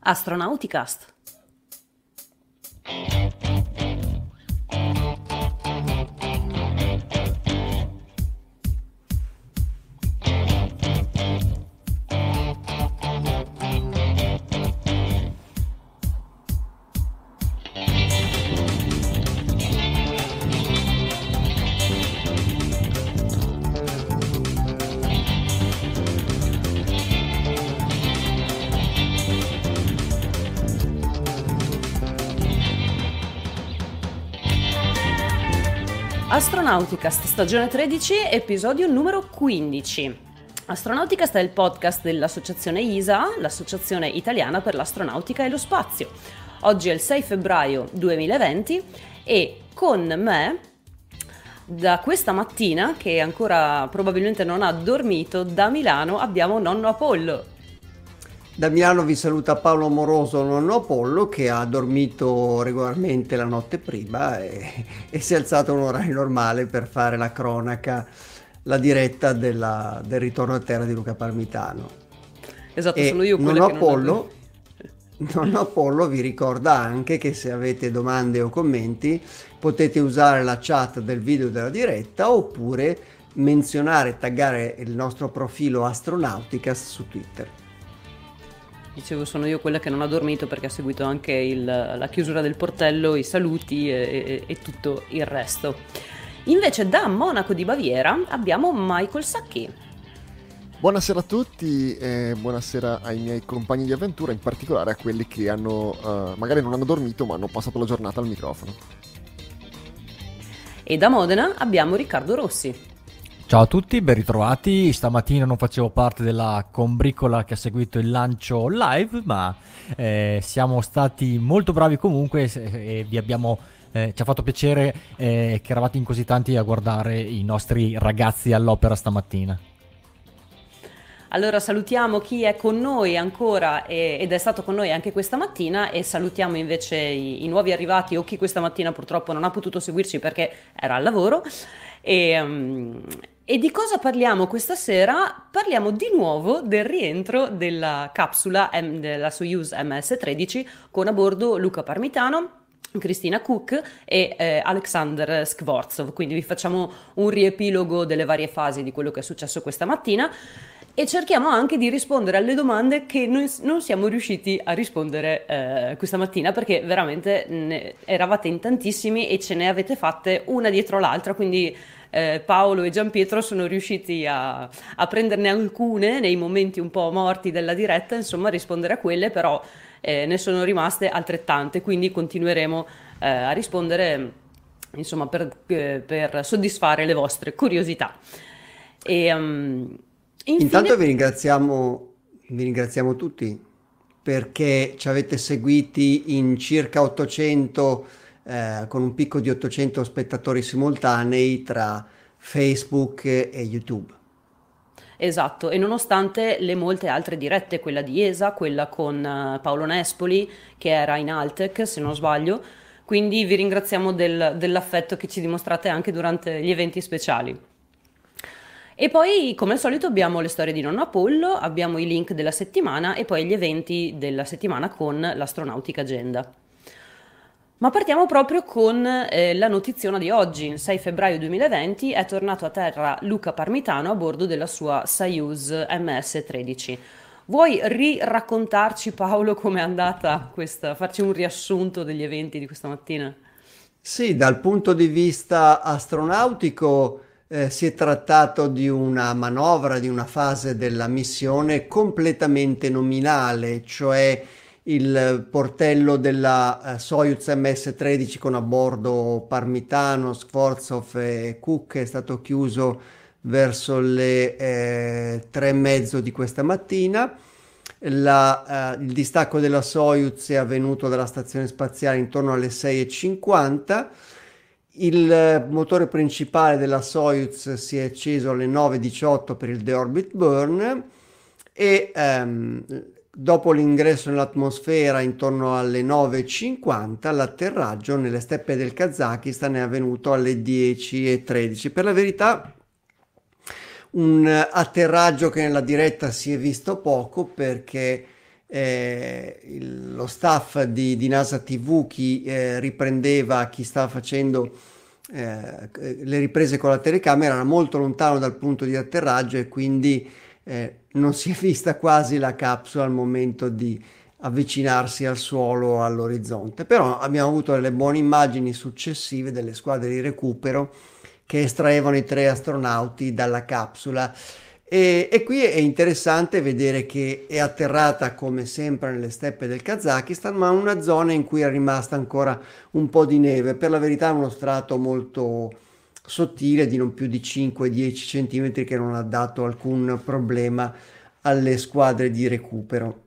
Astronauticast. Astronauticast, stagione 13, episodio numero 15. Astronauticast è il podcast dell'associazione ISA, l'Associazione Italiana per l'Astronautica e lo Spazio. Oggi è il 6 febbraio 2020 e con me, da questa mattina, che ancora probabilmente non ha dormito, da Milano abbiamo nonno Apollo. Da Milano vi saluta Paolo Amoroso, nonno Apollo, che ha dormito regolarmente la notte prima e si è alzato a un orario normale per fare la cronaca, la diretta del ritorno a terra di Luca Parmitano. Esatto, sono io quella che Nonno Apollo vi ricorda anche che se avete domande o commenti potete usare la chat del video della diretta oppure menzionare, taggare il nostro profilo Astronauticast su Twitter. Dicevo, sono io quella che non ha dormito perché ha seguito anche la chiusura del portello, i saluti e tutto il resto. Invece da Monaco di Baviera abbiamo Michael Sacchi. Buonasera a tutti e buonasera ai miei compagni di avventura, in particolare a quelli che magari non hanno dormito ma hanno passato la giornata al microfono. E da Modena abbiamo Riccardo Rossi. Ciao a tutti, ben ritrovati. Stamattina non facevo parte della combricola che ha seguito il lancio live, ma siamo stati molto bravi comunque e vi abbiamo, ci ha fatto piacere che eravate in così tanti a guardare i nostri ragazzi all'opera stamattina. Allora salutiamo chi è con noi ancora ed è stato con noi anche questa mattina e salutiamo invece i nuovi arrivati o chi questa mattina purtroppo non ha potuto seguirci perché era al lavoro. E di cosa parliamo questa sera? Parliamo di nuovo del rientro della capsula della Soyuz MS-13 con a bordo Luca Parmitano, Christina Koch e Alexander Skvortsov. Quindi vi facciamo un riepilogo delle varie fasi di quello che è successo questa mattina e cerchiamo anche di rispondere alle domande che noi non siamo riusciti a rispondere questa mattina perché veramente eravate in tantissimi e ce ne avete fatte una dietro l'altra, quindi Paolo e Gianpietro sono riusciti a prenderne alcune nei momenti un po' morti della diretta, insomma a rispondere a quelle, però ne sono rimaste altrettante, quindi continueremo a rispondere insomma per soddisfare le vostre curiosità. Intanto vi ringraziamo tutti perché ci avete seguiti in circa 800 con un picco di 800 spettatori simultanei tra Facebook e YouTube. Esatto, e nonostante le molte altre dirette, quella di ESA, quella con Paolo Nespoli, che era in Altec, se non sbaglio, quindi vi ringraziamo dell'affetto che ci dimostrate anche durante gli eventi speciali. E poi, come al solito, abbiamo le storie di nonno Apollo, abbiamo i link della settimana e poi gli eventi della settimana con l'Astronautica Agenda. Ma partiamo proprio con la notiziona di oggi. Il 6 febbraio 2020 è tornato a terra Luca Parmitano a bordo della sua Soyuz MS-13. Vuoi raccontarci, Paolo, com'è andata farci un riassunto degli eventi di questa mattina? Sì, dal punto di vista astronautico si è trattato di una manovra, di una fase della missione completamente nominale, cioè il portello della Soyuz MS-13 con a bordo Parmitano, Skvortsov e Koch è stato chiuso verso le 3:30 di questa mattina. Il distacco della Soyuz è avvenuto dalla stazione spaziale intorno alle 6:50. Il motore principale della Soyuz si è acceso alle 9:18 per il deorbit burn e dopo l'ingresso nell'atmosfera intorno alle 9:50, l'atterraggio nelle steppe del Kazakistan è avvenuto alle 10:13. Per la verità, un atterraggio che nella diretta si è visto poco perché lo staff di NASA TV, chi riprendeva, chi stava facendo le riprese con la telecamera, era molto lontano dal punto di atterraggio e quindi non si è vista quasi la capsula al momento di avvicinarsi al suolo, all'orizzonte. Però abbiamo avuto delle buone immagini successive delle squadre di recupero che estraevano i 3 astronauti dalla capsula. E qui è interessante vedere che è atterrata come sempre nelle steppe del Kazakistan, ma in una zona in cui è rimasta ancora un po' di neve. Per la verità uno strato molto sottile di non più di 5-10 centimetri che non ha dato alcun problema alle squadre di recupero.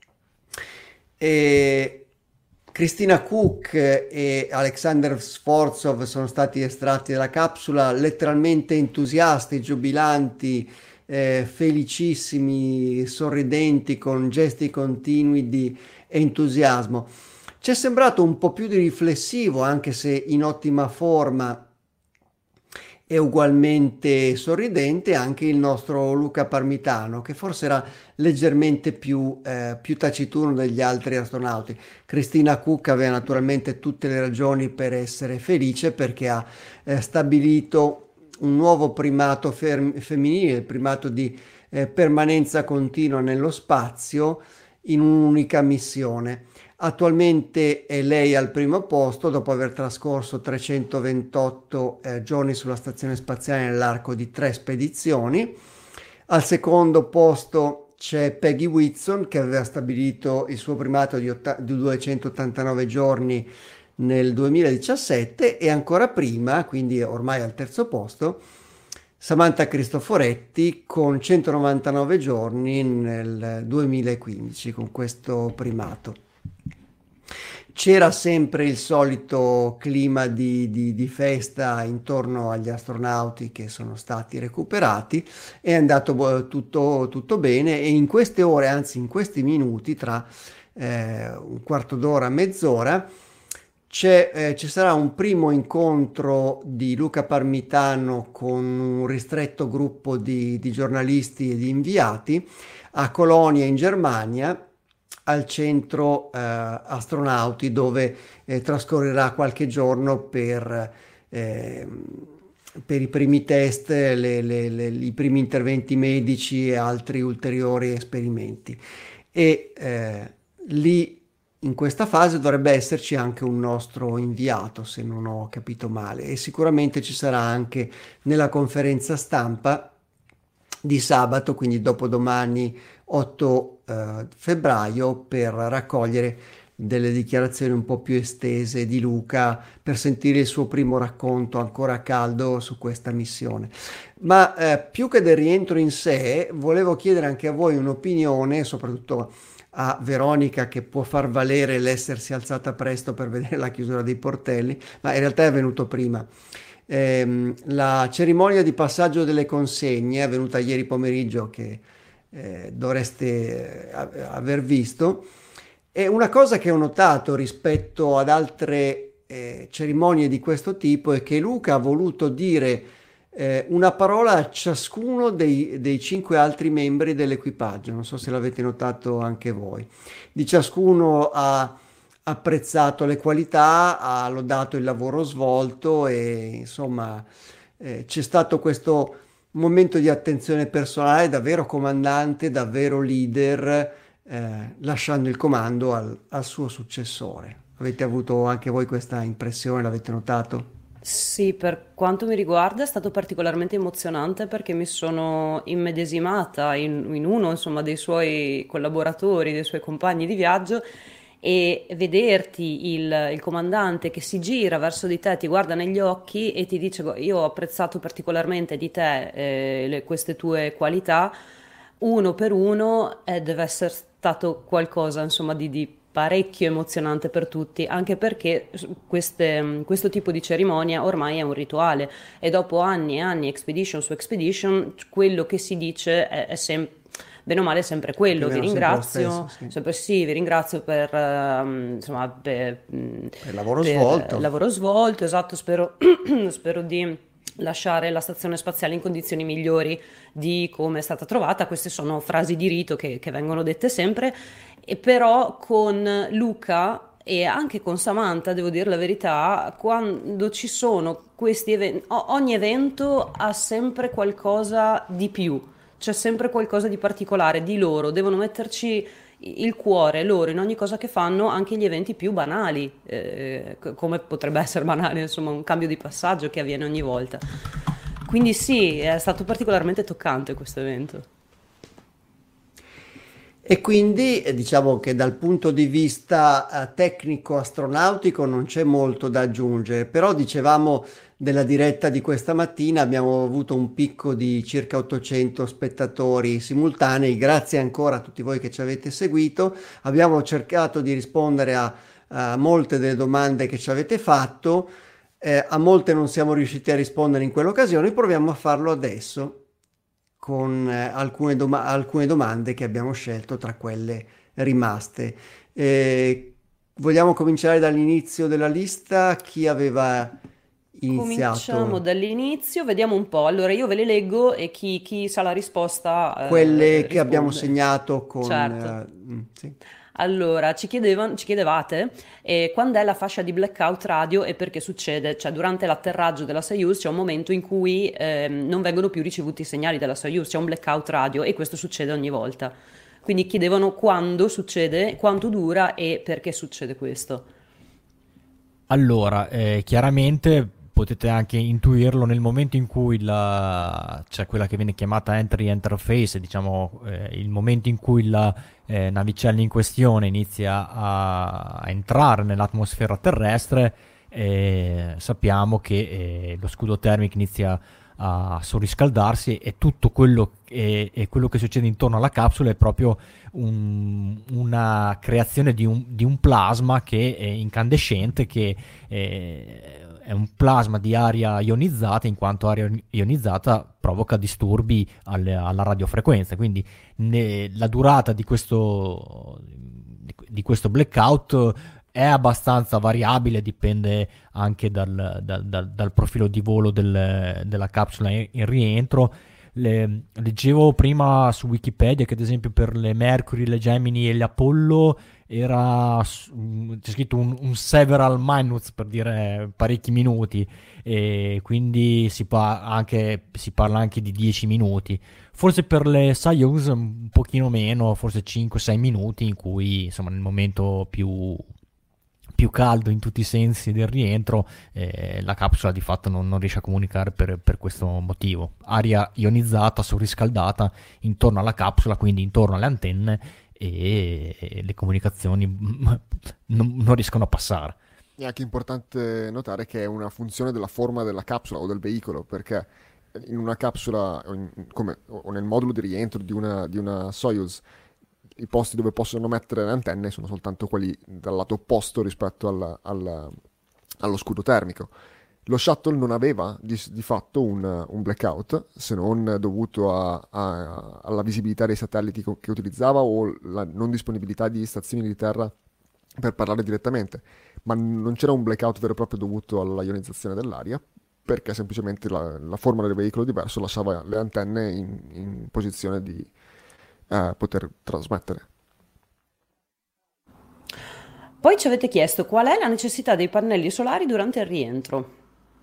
E Christina Koch e Alexander Sfortsov sono stati estratti dalla capsula letteralmente entusiasti, giubilanti, felicissimi, sorridenti, con gesti continui di entusiasmo. Ci è sembrato un po' più di riflessivo, anche se in ottima forma e ugualmente sorridente, anche il nostro Luca Parmitano, che forse era leggermente più taciturno degli altri astronauti. Christina Koch aveva naturalmente tutte le ragioni per essere felice, perché ha stabilito un nuovo primato femminile, il primato di permanenza continua nello spazio in un'unica missione. Attualmente è lei al primo posto dopo aver trascorso 328 giorni sulla stazione spaziale nell'arco di 3 spedizioni. Al secondo posto c'è Peggy Whitson, che aveva stabilito il suo primato di 289 giorni nel 2017, e ancora prima, quindi ormai al terzo posto, Samantha Cristoforetti con 199 giorni nel 2015 con questo primato. C'era sempre il solito clima di festa intorno agli astronauti che sono stati recuperati, è andato tutto bene, e in queste ore, anzi in questi minuti, tra un quarto d'ora, mezz'ora, ci sarà un primo incontro di Luca Parmitano con un ristretto gruppo di giornalisti e di inviati a Colonia in Germania, al centro astronauti, dove trascorrerà qualche giorno per i primi test, i primi interventi medici e altri ulteriori esperimenti. E lì in questa fase dovrebbe esserci anche un nostro inviato, se non ho capito male, e sicuramente ci sarà anche nella conferenza stampa di sabato, quindi dopodomani 8 febbraio, per raccogliere delle dichiarazioni un po' più estese di Luca, per sentire il suo primo racconto ancora caldo su questa missione. Ma più che del rientro in sé, volevo chiedere anche a voi un'opinione, soprattutto a Veronica, che può far valere l'essersi alzata presto per vedere la chiusura dei portelli, ma in realtà è venuto prima. La cerimonia di passaggio delle consegne è avvenuta ieri pomeriggio, che dovreste aver visto. E una cosa che ho notato rispetto ad altre cerimonie di questo tipo è che Luca ha voluto dire una parola a ciascuno dei 5 altri membri dell'equipaggio. Non so se l'avete notato anche voi. Di ciascuno ha apprezzato le qualità, ha lodato il lavoro svolto, e insomma c'è stato questo momento di attenzione personale, davvero comandante, davvero leader, lasciando il comando al suo successore. Avete avuto anche voi questa impressione? L'avete notato? Sì, per quanto mi riguarda è stato particolarmente emozionante, perché mi sono immedesimata in uno, insomma, dei suoi collaboratori, dei suoi compagni di viaggio, e vederti il comandante che si gira verso di te, ti guarda negli occhi e ti dice: io ho apprezzato particolarmente di te queste tue qualità, uno per uno, deve essere stato qualcosa, insomma, di parecchio emozionante per tutti, anche perché questo tipo di cerimonia ormai è un rituale, e dopo anni e anni, expedition su expedition, quello che si dice è sempre, bene o male, sempre quello. Vi ringrazio, sempre sì, vi ringrazio per insomma, per il lavoro svolto. Il lavoro svolto, esatto, spero di lasciare la stazione spaziale in condizioni migliori di come è stata trovata. Queste sono frasi di rito che vengono dette sempre, e però con Luca e anche con Samantha, devo dire la verità, quando ci sono questi eventi, ogni evento ha sempre qualcosa di più, c'è sempre qualcosa di particolare di loro, devono metterci il cuore loro in ogni cosa che fanno, anche gli eventi più banali, come potrebbe essere banale, insomma, un cambio di passaggio che avviene ogni volta. Quindi sì, è stato particolarmente toccante questo evento. E quindi diciamo che dal punto di vista tecnico astronautico non c'è molto da aggiungere, però dicevamo della diretta di questa mattina abbiamo avuto un picco di circa 800 spettatori simultanei, grazie ancora a tutti voi che ci avete seguito. Abbiamo cercato di rispondere a molte delle domande che ci avete fatto, a molte non siamo riusciti a rispondere in quell'occasione, proviamo a farlo adesso con alcune domande che abbiamo scelto tra quelle rimaste. Vogliamo cominciare dall'inizio della lista? Chi aveva iniziato? Cominciamo dall'inizio, vediamo un po'. Allora io ve le leggo e chi sa la risposta Quelle che abbiamo risponde. segnato con... Certo. sì. Allora, ci chiedevate quando è la fascia di blackout radio e perché succede? Cioè, durante l'atterraggio della Soyuz c'è un momento in cui non vengono più ricevuti i segnali della Soyuz, c'è un blackout radio e questo succede ogni volta. Quindi chiedevano quando succede, quanto dura e perché succede questo. Allora, chiaramente potete anche intuirlo nel momento in cui c'è quella che viene chiamata entry interface, diciamo il momento in cui la navicella in questione inizia a entrare nell'atmosfera terrestre, sappiamo che lo scudo termico inizia a surriscaldarsi e tutto quello che succede intorno alla capsula è proprio una creazione di un plasma che è incandescente, che è un plasma di aria ionizzata, in quanto aria ionizzata provoca disturbi alla radiofrequenza. Quindi la durata di questo blackout è abbastanza variabile, dipende anche dal profilo di volo della capsula in rientro. Leggevo prima su Wikipedia che ad esempio per le Mercury, le Gemini e le Apollo c'è scritto un several minutes, per dire parecchi minuti, e quindi si parla anche di 10 minuti. Forse per le Soyuz un pochino meno, forse 5-6 minuti, in cui insomma nel momento più caldo in tutti i sensi del rientro, la capsula di fatto non riesce a comunicare per questo motivo. Aria ionizzata, surriscaldata intorno alla capsula, quindi intorno alle antenne, e le comunicazioni non riescono a passare. È anche importante notare che è una funzione della forma della capsula o del veicolo, perché in una capsula o nel modulo di rientro di una Soyuz, i posti dove possono mettere le antenne sono soltanto quelli dal lato opposto rispetto allo scudo termico. Lo shuttle non aveva di fatto un blackout, se non dovuto alla visibilità dei satelliti che utilizzava o la non disponibilità di stazioni di terra per parlare direttamente, ma non c'era un blackout vero e proprio dovuto alla ionizzazione dell'aria, perché semplicemente la forma del veicolo diverso lasciava le antenne in posizione di poter trasmettere. Poi ci avete chiesto qual è la necessità dei pannelli solari durante il rientro.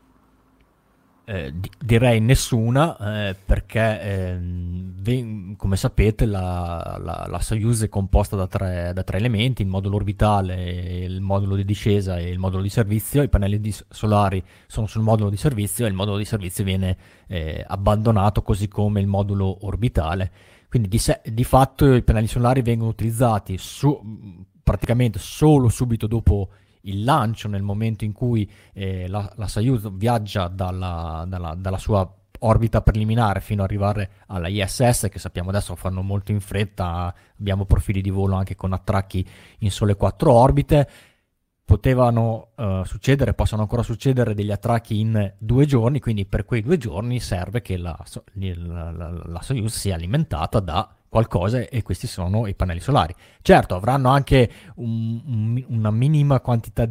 Direi nessuna, perché come sapete la Soyuz è composta da tre elementi: il modulo orbitale, il modulo di discesa e il modulo di servizio. I pannelli solari sono sul modulo di servizio e il modulo di servizio viene abbandonato, così come il modulo orbitale. Quindi di fatto i pannelli solari vengono utilizzati praticamente solo subito dopo il lancio, nel momento in cui la Soyuz viaggia dalla sua orbita preliminare fino ad arrivare alla ISS, che sappiamo adesso fanno molto in fretta. Abbiamo profili di volo anche con attracchi in sole 4 orbite. Potevano possono ancora succedere degli attracchi in 2 giorni, quindi per quei 2 giorni serve che la Soyuz sia alimentata da qualcosa, e questi sono i pannelli solari. Certo, avranno anche una minima quantità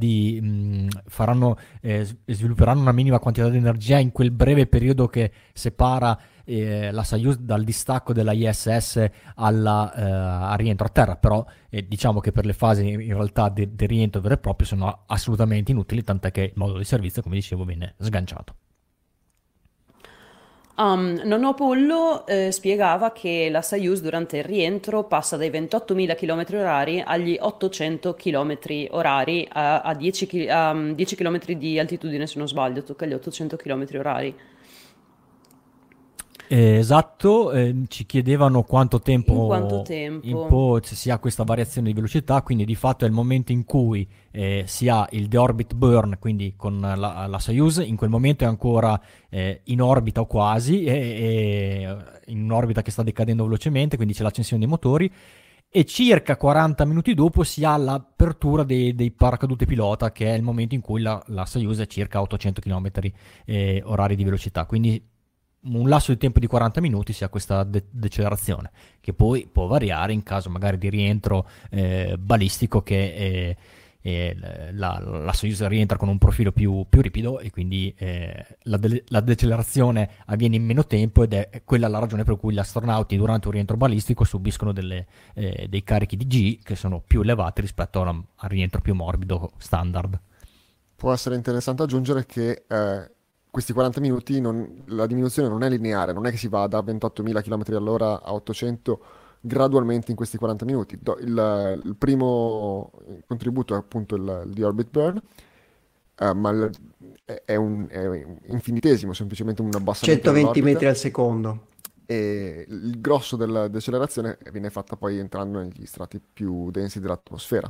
svilupperanno una minima quantità di energia in quel breve periodo che separa la Soyuz dal distacco della ISS al rientro a terra, però diciamo che per le fasi in realtà del rientro vero e proprio sono assolutamente inutili, tant'è che il modulo di servizio, come dicevo, viene sganciato. Nonno Apollo spiegava che la Soyuz durante il rientro passa dai 28.000 km orari agli 800 km orari a 10 km di altitudine, se non sbaglio, tocca gli 800 km orari. Esatto, ci chiedevano quanto In quanto tempo tempo? si ha questa variazione di velocità, quindi di fatto è il momento in cui si ha il deorbit burn, quindi con la Soyuz, in quel momento è ancora in orbita o quasi, in un'orbita che sta decadendo velocemente, quindi c'è l'accensione dei motori, e circa 40 minuti dopo si ha l'apertura dei paracadute pilota, che è il momento in cui la Soyuz è circa 800 km orari di velocità, quindi un lasso di tempo di 40 minuti si ha questa decelerazione, che poi può variare in caso magari di rientro balistico, che la Soyuz rientra con un profilo più ripido, e quindi la decelerazione avviene in meno tempo, ed è quella la ragione per cui gli astronauti durante un rientro balistico subiscono dei carichi di G che sono più elevati rispetto al rientro più morbido standard. Può essere interessante aggiungere che questi 40 minuti, la diminuzione non è lineare, non è che si va da 28.000 km all'ora a 800 gradualmente in questi 40 minuti. Il primo contributo è appunto il deorbit burn, ma è un infinitesimo, semplicemente un abbassamento 120 dell'orbita, metri al secondo. e il grosso della decelerazione viene fatta poi entrando negli strati più densi dell'atmosfera.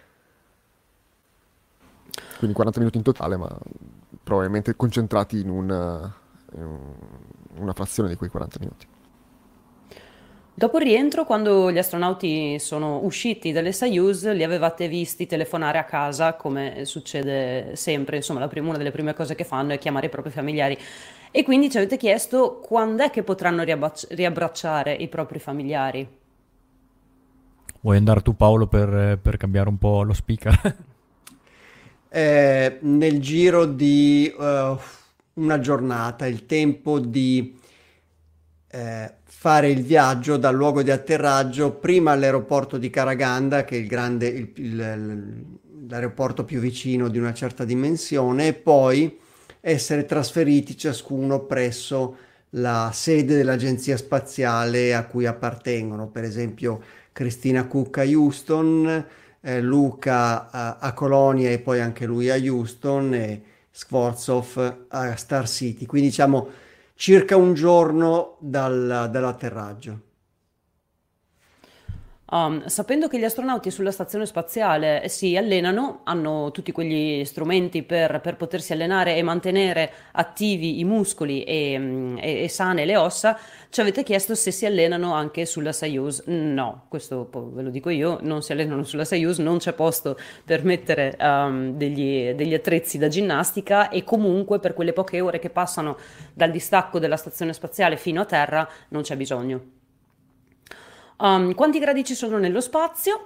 Quindi 40 minuti in totale, ma probabilmente concentrati in una frazione di quei 40 minuti. Dopo il rientro, quando gli astronauti sono usciti dalle Soyuz, li avevate visti telefonare a casa, come succede sempre, insomma, una delle prime cose che fanno è chiamare i propri familiari. E quindi ci avete chiesto quando è che potranno riabbracciare i propri familiari. Vuoi andare tu, Paolo, per cambiare un po' lo speaker? Nel giro di una giornata, il tempo di fare il viaggio dal luogo di atterraggio prima all'aeroporto di Karaganda, che è l'aeroporto più vicino di una certa dimensione, e poi essere trasferiti ciascuno presso la sede dell'agenzia spaziale a cui appartengono, per esempio Christina Cook a Houston, Luca a Colonia e poi anche lui a Houston, e Skvortsov a Star City. Quindi diciamo circa un giorno dall'atterraggio. Sapendo che gli astronauti sulla stazione spaziale si allenano, hanno tutti quegli strumenti per potersi allenare e mantenere attivi i muscoli e sane le ossa, ci avete chiesto se si allenano anche sulla Soyuz. No, questo ve lo dico io, non si allenano sulla Soyuz, non c'è posto per mettere degli attrezzi da ginnastica, e comunque per quelle poche ore che passano dal distacco della stazione spaziale fino a terra non c'è bisogno. Quanti gradi ci sono nello spazio?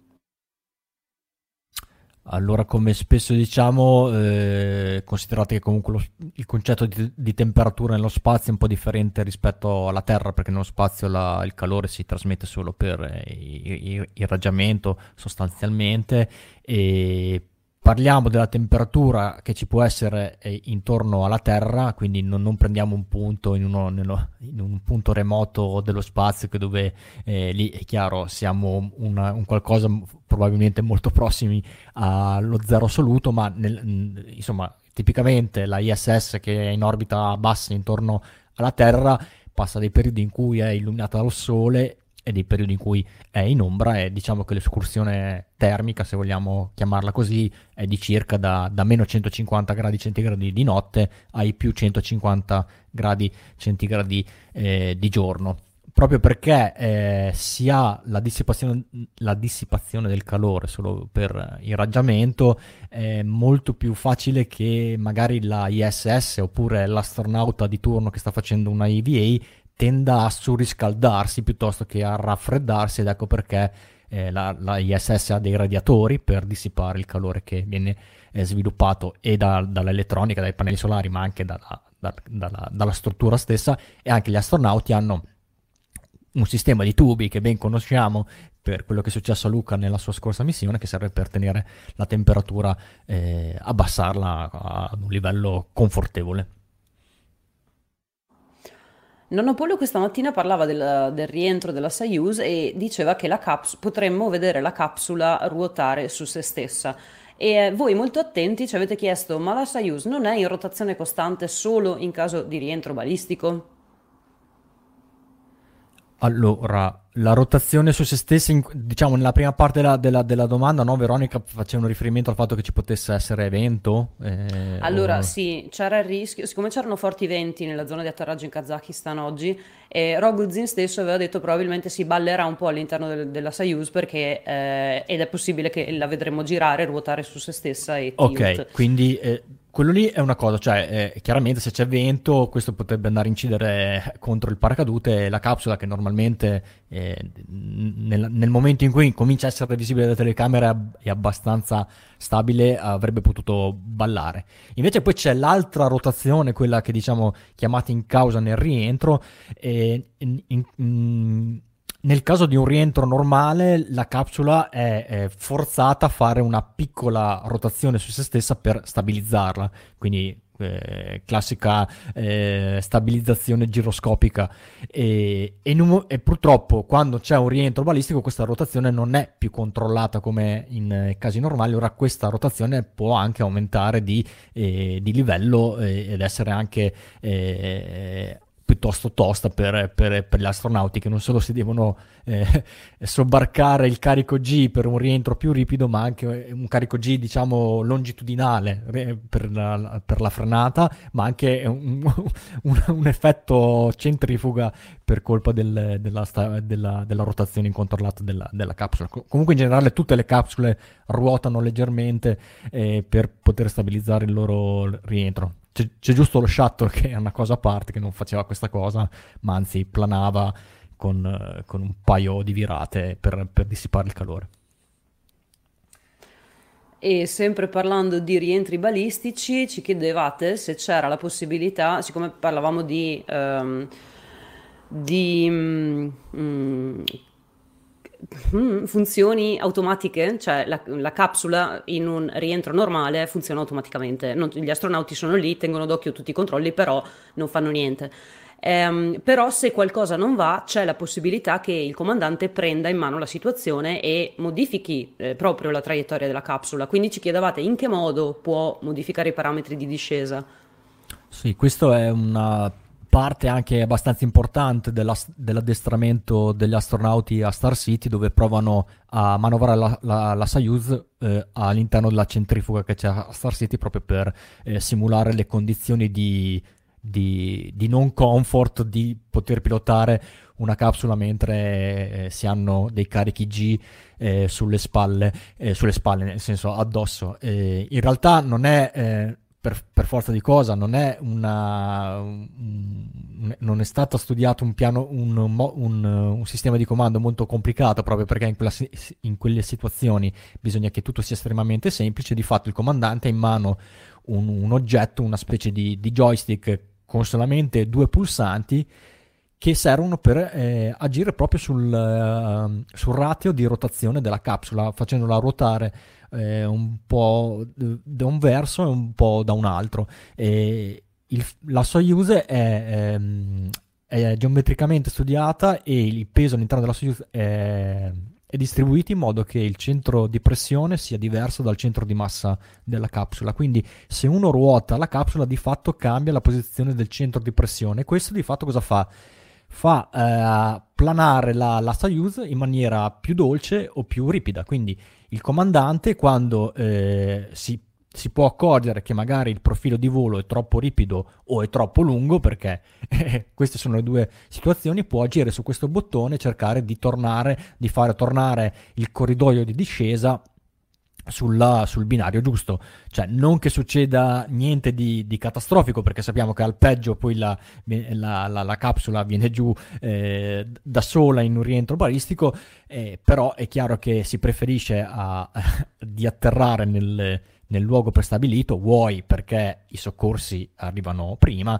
Allora, come spesso diciamo, considerate che comunque il concetto di temperatura nello spazio è un po' differente rispetto alla Terra, perché nello spazio il calore si trasmette solo per irraggiamento sostanzialmente, e parliamo della temperatura che ci può essere intorno alla Terra, quindi non prendiamo un punto in un punto remoto dello spazio, che dove lì è chiaro siamo un qualcosa probabilmente molto prossimi allo zero assoluto, ma insomma tipicamente la ISS, che è in orbita bassa intorno alla Terra, passa dei periodi in cui è illuminata dal Sole e dei periodi in cui è in ombra, e diciamo che l'escursione termica, se vogliamo chiamarla così, è di circa da meno 150 gradi centigradi di notte ai più 150 gradi centigradi di giorno, proprio perché si ha la dissipazione del calore solo per irraggiamento. È molto più facile che magari la ISS oppure l'astronauta di turno che sta facendo una EVA tenda a surriscaldarsi piuttosto che a raffreddarsi, ed ecco perché la ISS ha dei radiatori per dissipare il calore che viene sviluppato e dall'elettronica, dai pannelli solari, ma anche dalla struttura stessa, e anche gli astronauti hanno un sistema di tubi che ben conosciamo per quello che è successo a Luca nella sua scorsa missione, che serve per tenere la temperatura, abbassarla ad un livello confortevole. Nonno Pollo questa mattina parlava del rientro della Soyuz e diceva che potremmo vedere la capsula ruotare su se stessa. E voi molto attenti ci avete chiesto, ma la Soyuz non è in rotazione costante solo in caso di rientro balistico? Allora, la rotazione su se stessi, diciamo nella prima parte della domanda, no, Veronica, facevano riferimento al fatto che ci potesse essere vento? Allora, sì, c'era il rischio, siccome c'erano forti venti nella zona di atterraggio in Kazakistan oggi, Rogozin stesso aveva detto probabilmente si ballerà un po' all'interno della Soyuz perché ed è possibile che la vedremo girare, ruotare su se stessa e tilt. Ok, quindi quello lì è una cosa, cioè chiaramente se c'è vento questo potrebbe andare a incidere contro il paracadute, e la capsula che normalmente nel momento in cui comincia a essere visibile da telecamera è abbastanza stabile, avrebbe potuto ballare. Invece poi c'è l'altra rotazione, quella che diciamo chiamata in causa nel rientro, e nel caso di un rientro normale la capsula è forzata a fare una piccola rotazione su se stessa per stabilizzarla, quindi classica stabilizzazione giroscopica, e purtroppo quando c'è un rientro balistico questa rotazione non è più controllata come in casi normali. Ora questa rotazione può anche aumentare di livello ed essere anche piuttosto tosta per gli astronauti, che non solo si devono sobbarcare il carico G per un rientro più ripido, ma anche un carico G diciamo longitudinale per la frenata, ma anche un effetto centrifuga per colpa della rotazione incontrollata della capsula. Comunque in generale tutte le capsule ruotano leggermente per poter stabilizzare il loro rientro. C'è giusto lo shuttle che è una cosa a parte, che non faceva questa cosa, ma anzi planava con un paio di virate per dissipare il calore. E sempre parlando di rientri balistici, ci chiedevate se c'era la possibilità, siccome parlavamo di funzioni automatiche, cioè la capsula in un rientro normale funziona automaticamente. Gli astronauti sono lì, tengono d'occhio tutti i controlli, però non fanno niente. Però se qualcosa non va, c'è la possibilità che il comandante prenda in mano la situazione e modifichi proprio la traiettoria della capsula. Quindi ci chiedevate in che modo può modificare i parametri di discesa. Sì, questo è una parte anche abbastanza importante dell'addestramento degli astronauti a Star City, dove provano a manovrare la Soyuz all'interno della centrifuga che c'è a Star City, proprio per simulare le condizioni di non comfort di poter pilotare una capsula mentre si hanno dei carichi G sulle spalle, nel senso addosso. In realtà non è per forza di cosa, non è non è stato studiato un sistema di comando molto complicato, proprio perché in quelle situazioni bisogna che tutto sia estremamente semplice. Di fatto il comandante ha in mano un oggetto, una specie di joystick con solamente 2 pulsanti che servono per agire proprio sul ratio di rotazione della capsula, facendola ruotare un po' da un verso e un po' da un altro. La Soyuz è geometricamente studiata e il peso all'interno della Soyuz è distribuito in modo che il centro di pressione sia diverso dal centro di massa della capsula. Quindi se uno ruota la capsula, di fatto cambia la posizione del centro di pressione. Questo di fatto cosa fa? Fa planare la Soyuz in maniera più dolce o più ripida. Quindi il comandante, quando si può accorgere che magari il profilo di volo è troppo ripido o è troppo lungo, perché queste sono le due situazioni, può agire su questo bottone e cercare di fare tornare il corridoio di discesa sul binario giusto, cioè non che succeda niente di catastrofico, perché sappiamo che al peggio poi la capsula viene giù da sola in un rientro balistico, però è chiaro che si preferisce di atterrare nel luogo prestabilito, vuoi perché i soccorsi arrivano prima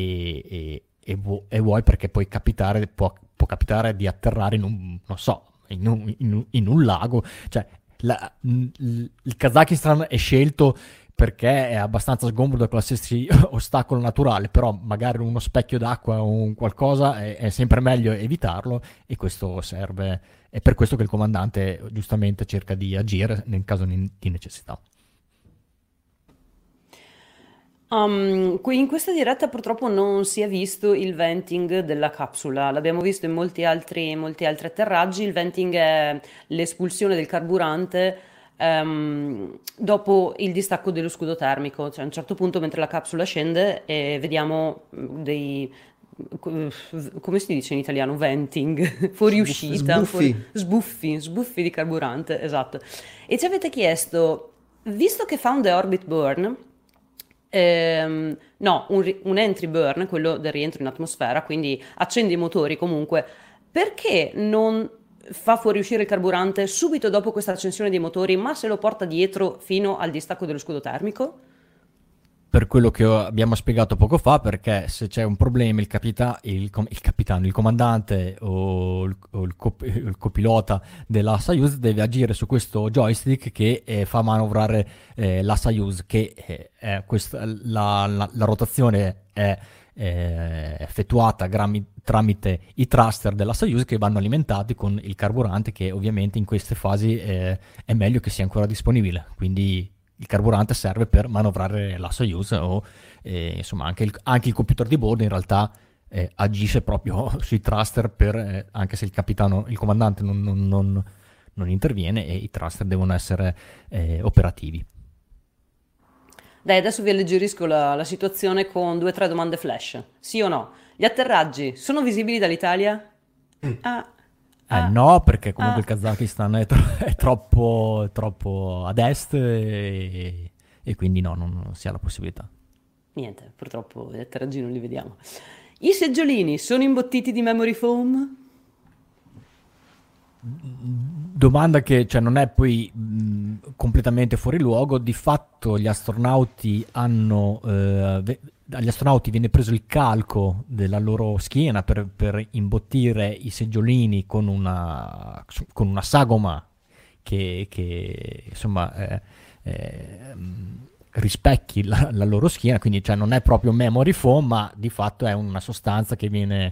e vuoi perché può capitare di atterrare in un, non so, in un lago, cioè il Kazakistan è scelto perché è abbastanza sgombro da qualsiasi ostacolo naturale, però magari uno specchio d'acqua o un qualcosa è sempre meglio evitarlo, e questo serve, è per questo che il comandante giustamente cerca di agire nel caso di necessità. Qui in questa diretta purtroppo non si è visto il venting della capsula, l'abbiamo visto in molti altri atterraggi. Il venting è l'espulsione del carburante dopo il distacco dello scudo termico, cioè a un certo punto mentre la capsula scende e vediamo come si dice in italiano? Venting, fuoriuscita, Sbuffi. sbuffi di carburante, esatto. E ci avete chiesto, visto che fa un deorbit burn, no, un entry burn, quello del rientro in atmosfera, quindi accende i motori comunque, perché non fa fuoriuscire il carburante subito dopo questa accensione dei motori, ma se lo porta dietro fino al distacco dello scudo termico? Per quello che abbiamo spiegato poco fa, perché se c'è un problema il comandante o il copilota della Soyuz deve agire su questo joystick che fa manovrare la Soyuz, che la rotazione è effettuata tramite i thruster della Soyuz, che vanno alimentati con il carburante, che ovviamente in queste fasi è meglio che sia ancora disponibile, quindi il carburante serve per manovrare la Soyuz insomma anche il computer di bordo in realtà agisce proprio sui thruster anche se il comandante non interviene, e i thruster devono essere operativi. Dai, adesso vi alleggerisco la situazione con 2 o 3 domande flash. Sì o no? Gli atterraggi sono visibili dall'Italia? Ah, No, perché comunque il ah. Kazakistan è troppo ad est, e quindi no, non si ha la possibilità. Niente, purtroppo gli atterraggi non li vediamo. I seggiolini sono imbottiti di memory foam? Domanda che, cioè, non è poi completamente fuori luogo. Di fatto agli astronauti viene preso il calco della loro schiena per imbottire i seggiolini con una sagoma che insomma rispecchi la loro schiena, quindi cioè, non è proprio memory foam, ma di fatto è una sostanza che viene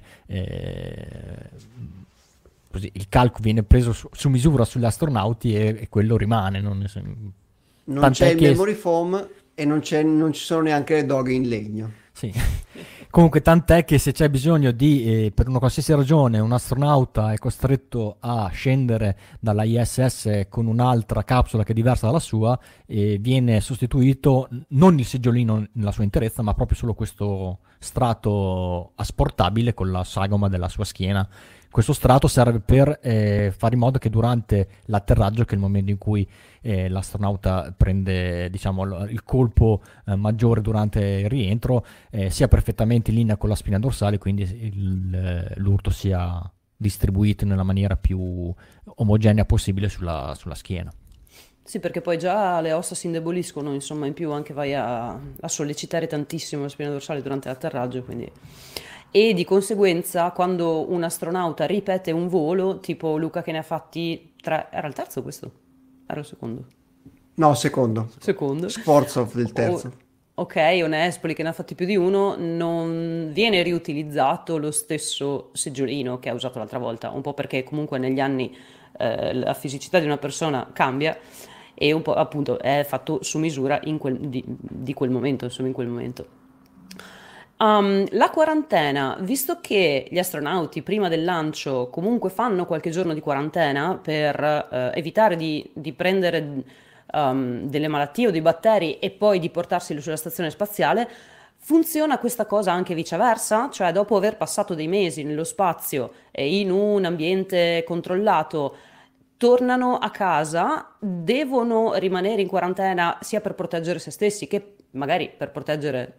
così, il calco viene preso su misura sugli astronauti, e quello rimane. Non c'è Tant'è il che memory foam e non ci sono neanche le doghe in legno. sì. Comunque, tant'è che se c'è bisogno per una qualsiasi ragione, un astronauta è costretto a scendere dalla ISS con un'altra capsula che è diversa dalla sua, e viene sostituito non il seggiolino nella sua interezza, ma proprio solo questo strato asportabile con la sagoma della sua schiena. Questo strato serve per fare in modo che durante l'atterraggio, che è il momento in cui l'astronauta prende, diciamo, il colpo maggiore durante il rientro, sia perfettamente in linea con la spina dorsale, quindi l'urto sia distribuito nella maniera più omogenea possibile sulla schiena. Sì, perché poi già le ossa si indeboliscono, insomma, in più anche vai a sollecitare tantissimo la spina dorsale durante l'atterraggio, quindi... E di conseguenza, quando un astronauta ripete un volo, tipo Luca che ne ha fatti 3, era il terzo questo? Era il secondo? No, secondo. Secondo. Sforzov del terzo. Ok, o Nespoli che ne ha fatti più di uno, non viene riutilizzato lo stesso seggiolino che ha usato l'altra volta, un po' perché comunque negli anni la fisicità di una persona cambia, e un po' appunto è fatto su misura di quel momento, insomma, in quel momento. La quarantena, visto che gli astronauti prima del lancio comunque fanno qualche giorno di quarantena per evitare di prendere delle malattie o dei batteri e poi di portarseli sulla stazione spaziale, funziona questa cosa anche viceversa? Cioè, dopo aver passato dei mesi nello spazio e in un ambiente controllato, tornano a casa, devono rimanere in quarantena sia per proteggere se stessi che magari per proteggere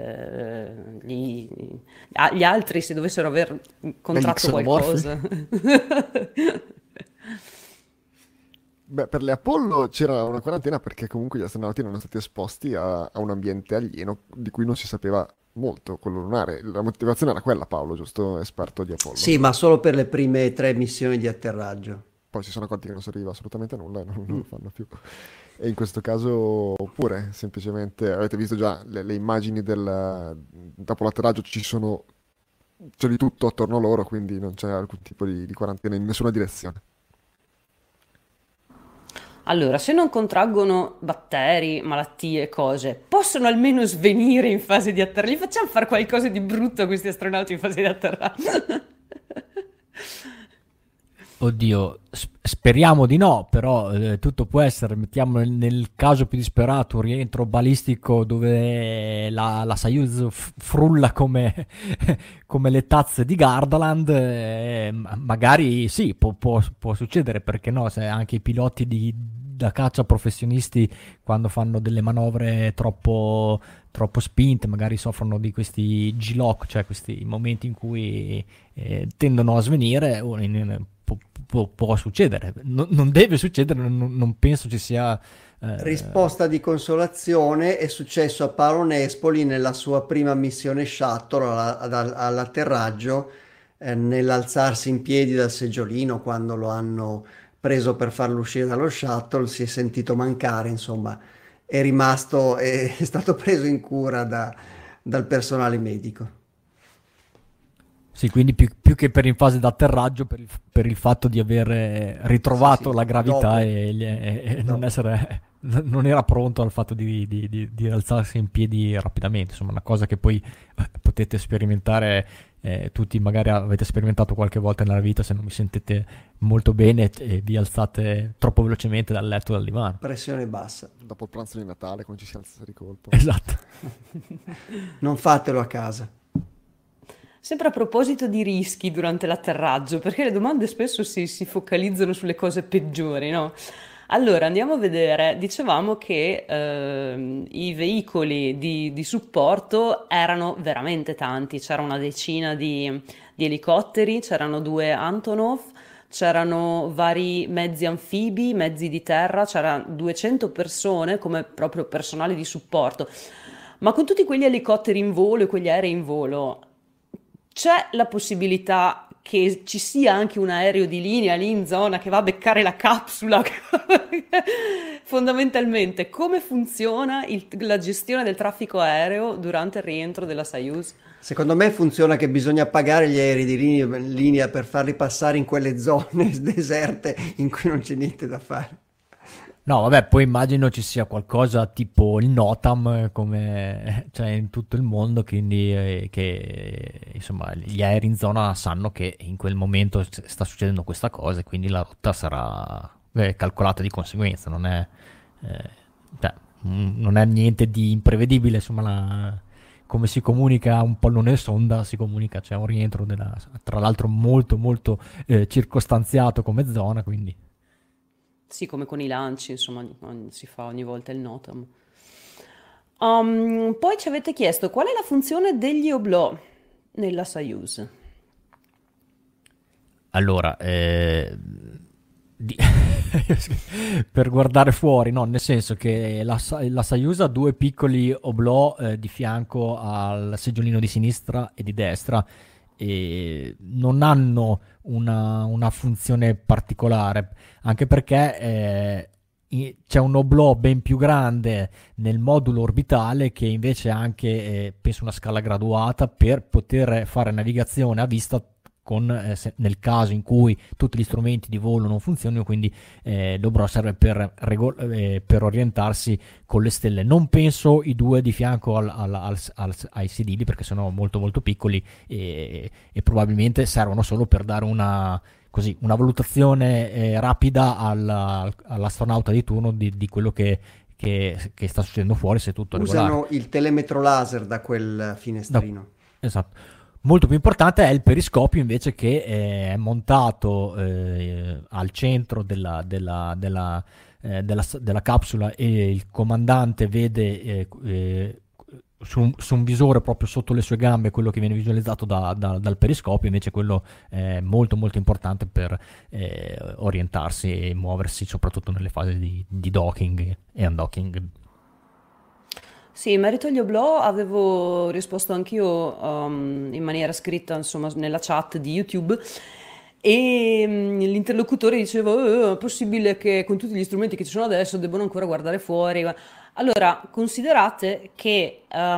gli altri se dovessero aver contratto qualcosa. Beh, per le Apollo c'era una quarantena perché comunque gli astronauti erano stati esposti a un ambiente alieno di cui non si sapeva molto, quello lunare. La motivazione era quella, Paolo, giusto? Esperto di Apollo. Sì, ma solo per le prime 3 missioni di atterraggio. Poi si sono accorti che non serviva assolutamente a nulla e non lo fanno più. E in questo caso pure, semplicemente, avete visto già le immagini dopo l'atterraggio c'è di tutto attorno a loro, quindi non c'è alcun tipo di quarantena in nessuna direzione. Allora, se non contraggono batteri, malattie, cose, possono almeno svenire in fase di atterraggio. Gli facciamo fare qualcosa di brutto a questi astronauti in fase di atterraggio. Oddio, speriamo di no, però tutto può essere. Mettiamo nel caso più disperato un rientro balistico dove la Soyuz frulla come, come le tazze di Gardaland, magari sì, può succedere, perché no, se anche i piloti da caccia professionisti, quando fanno delle manovre troppo spinte, magari soffrono di questi G-lock, cioè questi momenti in cui tendono a svenire. Può succedere, non deve succedere, non penso ci sia. Risposta di consolazione: è successo a Paolo Nespoli nella sua prima missione shuttle all'atterraggio, nell'alzarsi in piedi dal seggiolino quando lo hanno preso per farlo uscire dallo shuttle, si è sentito mancare, insomma, è stato preso in cura dal personale medico. Sì, quindi più che per in fase d'atterraggio, per il fatto di aver ritrovato Sì, la gravità dopo. e Dopo. non era pronto al fatto di alzarsi in piedi rapidamente. Insomma, una cosa che poi potete sperimentare, tutti magari avete sperimentato qualche volta nella vita, se non mi sentite molto bene e vi alzate troppo velocemente dal letto o dal divano. Pressione bassa. Dopo il pranzo di Natale, quando ci si alza di colpo. Esatto. Non fatelo a casa. Sempre a proposito di rischi durante l'atterraggio, perché le domande spesso si focalizzano sulle cose peggiori, no? Allora, andiamo a vedere. Dicevamo che i veicoli di supporto erano veramente tanti, c'era una decina di elicotteri, c'erano 2 Antonov, c'erano vari mezzi anfibi, mezzi di terra, c'erano 200 persone come proprio personale di supporto. Ma con tutti quegli elicotteri in volo e quegli aerei in volo, c'è la possibilità che ci sia anche un aereo di linea lì in zona che va a beccare la capsula? Fondamentalmente, come funziona la gestione del traffico aereo durante il rientro della Soyuz? Secondo me funziona che bisogna pagare gli aerei di linea per farli passare in quelle zone deserte in cui non c'è niente da fare. No, vabbè, poi immagino ci sia qualcosa tipo il NOTAM, come cioè in tutto il mondo, quindi che insomma gli aerei in zona sanno che in quel momento sta succedendo questa cosa e quindi la rotta sarà calcolata di conseguenza, cioè, non è niente di imprevedibile, insomma, come si comunica un pallone sonda, si comunica, c'è un rientro tra l'altro molto molto circostanziato come zona, quindi. Sì, come con i lanci, insomma, si fa ogni volta il NOTAM. Poi ci avete chiesto qual è la funzione degli oblò nella Soyuz. Allora, per guardare fuori, no, nel senso che la Soyuz ha 2 piccoli oblò di fianco al seggiolino di sinistra e di destra, e non hanno una funzione particolare, anche perché c'è un oblò ben più grande nel modulo orbitale che invece ha anche, penso, una scala graduata per poter fare navigazione a vista nel caso in cui tutti gli strumenti di volo non funzionino, quindi l'oblò serve per orientarsi con le stelle. Non penso i 2 di fianco ai sedili, perché sono molto molto piccoli e probabilmente servono solo per dare una valutazione rapida all'astronauta di turno di quello che sta succedendo fuori, se tutto è regolare. Usano il telemetro laser da quel finestrino. Esatto. Molto più importante è il periscopio invece, che è montato al centro della capsula, e il comandante vede su un visore proprio sotto le sue gambe quello che viene visualizzato dal periscopio. Invece quello è molto molto importante per orientarsi e muoversi soprattutto nelle fasi di docking e undocking. Sì, in merito agli oblò avevo risposto anch'io in maniera scritta, insomma, nella chat di YouTube. E l'interlocutore diceva: è possibile che con tutti gli strumenti che ci sono adesso debbano ancora guardare fuori?" Allora, considerate che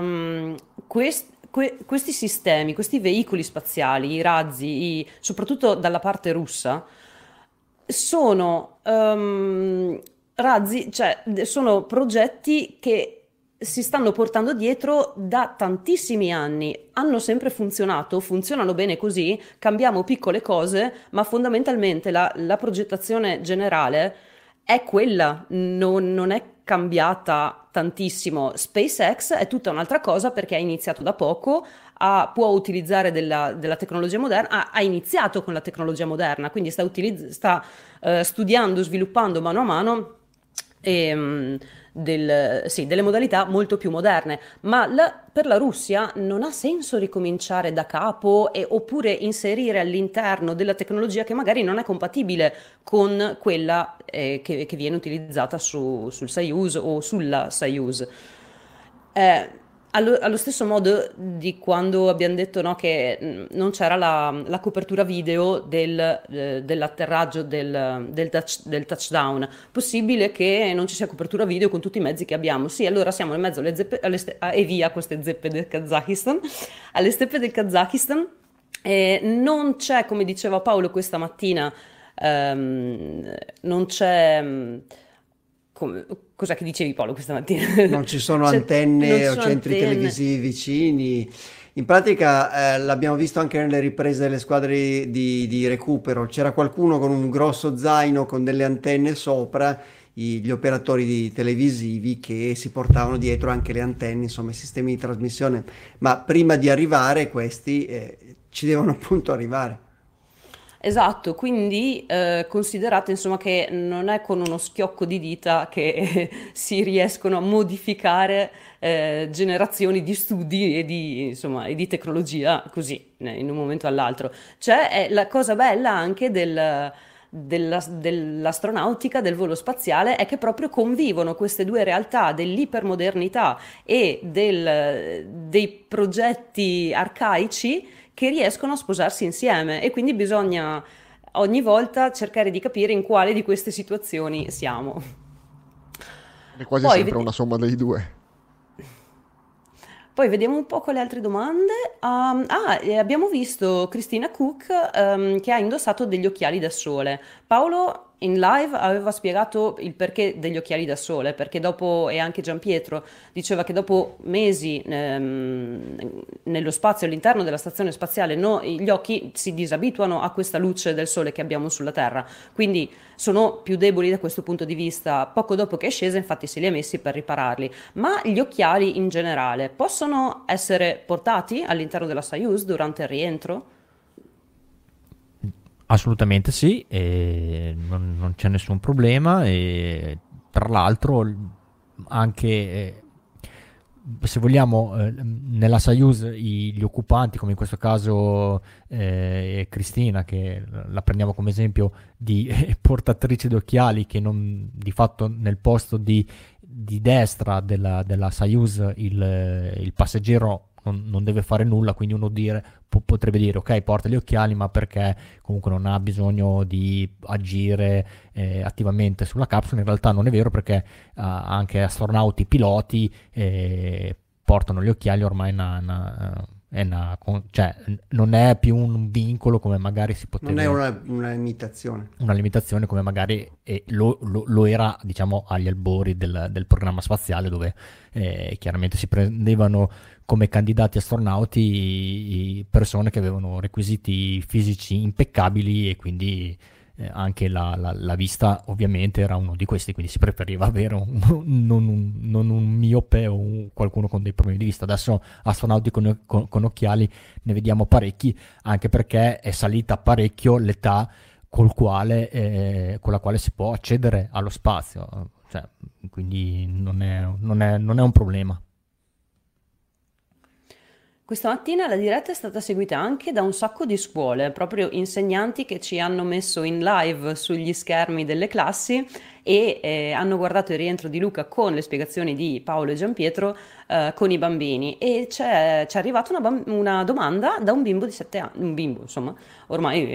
questi sistemi, questi veicoli spaziali, i razzi, soprattutto dalla parte russa, sono razzi, cioè sono progetti che si stanno portando dietro da tantissimi anni, hanno sempre funzionato, funzionano bene così, cambiamo piccole cose, ma fondamentalmente la progettazione generale è quella, non è cambiata tantissimo. SpaceX è tutta un'altra cosa perché ha iniziato da poco, può utilizzare della tecnologia moderna, ha iniziato con la tecnologia moderna, quindi sta studiando, sviluppando mano a mano sì, delle modalità molto più moderne, ma per la Russia non ha senso ricominciare da capo oppure inserire all'interno della tecnologia che magari non è compatibile con quella che viene utilizzata sul Soyuz o sulla Soyuz. Allo stesso modo di quando abbiamo detto, no, che non c'era la copertura video dell'atterraggio del touchdown, possibile che non ci sia copertura video con tutti i mezzi che abbiamo? Sì, allora siamo in mezzo alle zeppe, e via queste zeppe del Kazakistan, alle steppe del Kazakistan. Non c'è, come diceva Paolo questa mattina, non c'è... Cos'è che dicevi, Paolo, questa mattina? Non ci sono Non antenne ci o sono centri antenne. televisivi vicini. In pratica l'abbiamo visto anche nelle riprese delle squadre di recupero. C'era qualcuno con un grosso zaino con delle antenne sopra, gli operatori televisivi che si portavano dietro anche le antenne, insomma i sistemi di trasmissione. Ma prima di arrivare questi ci devono appunto arrivare. Esatto, quindi considerate insomma che non è con uno schiocco di dita che si riescono a modificare generazioni di studi insomma, e di tecnologia così, in un momento all'altro. Cioè, è la cosa bella anche dell'astronautica, del volo spaziale, è che proprio convivono queste due realtà dell'ipermodernità e dei progetti arcaici che riescono a sposarsi insieme, e quindi bisogna ogni volta cercare di capire in quale di queste situazioni siamo. È quasi Poi, sempre una somma dei due. Poi vediamo un po' con le altre domande. Abbiamo visto Christina Cook che ha indossato degli occhiali da sole. Paolo in live aveva spiegato il perché degli occhiali da sole, perché dopo, e anche Giampietro diceva che dopo mesi nello spazio all'interno della stazione spaziale gli occhi si disabituano a questa luce del sole che abbiamo sulla Terra, quindi sono più deboli da questo punto di vista. Poco dopo che è scesa, infatti, se li ha messi per ripararli. Ma gli occhiali in generale possono essere portati all'interno della Soyuz durante il rientro? Assolutamente sì, e non c'è nessun problema, e tra l'altro anche se vogliamo nella Soyuz gli occupanti, come in questo caso Cristina, che la prendiamo come esempio di portatrice d'occhiali, che non, di fatto nel posto di destra della Soyuz il passeggero non deve fare nulla, quindi uno potrebbe dire ok, porta gli occhiali, ma perché comunque non ha bisogno di agire attivamente sulla capsula. In realtà non è vero, perché anche astronauti piloti portano gli occhiali, ormai cioè, non è più un vincolo come magari si poteva. Non è una limitazione. Una limitazione come magari lo era, diciamo, agli albori del programma spaziale, dove chiaramente si prendevano come candidati astronauti persone che avevano requisiti fisici impeccabili, e quindi anche la vista ovviamente era uno di questi, quindi si preferiva avere non un miope o qualcuno con dei problemi di vista. Adesso astronauti con occhiali ne vediamo parecchi, anche perché è salita parecchio l'età con la quale si può accedere allo spazio, cioè, quindi non è un problema. Questa mattina la diretta è stata seguita anche da un sacco di scuole, proprio insegnanti che ci hanno messo in live sugli schermi delle classi e hanno guardato il rientro di Luca con le spiegazioni di Paolo e Giampietro con i bambini. E c'è arrivata una domanda da un bimbo di 7 anni, un bimbo insomma, ormai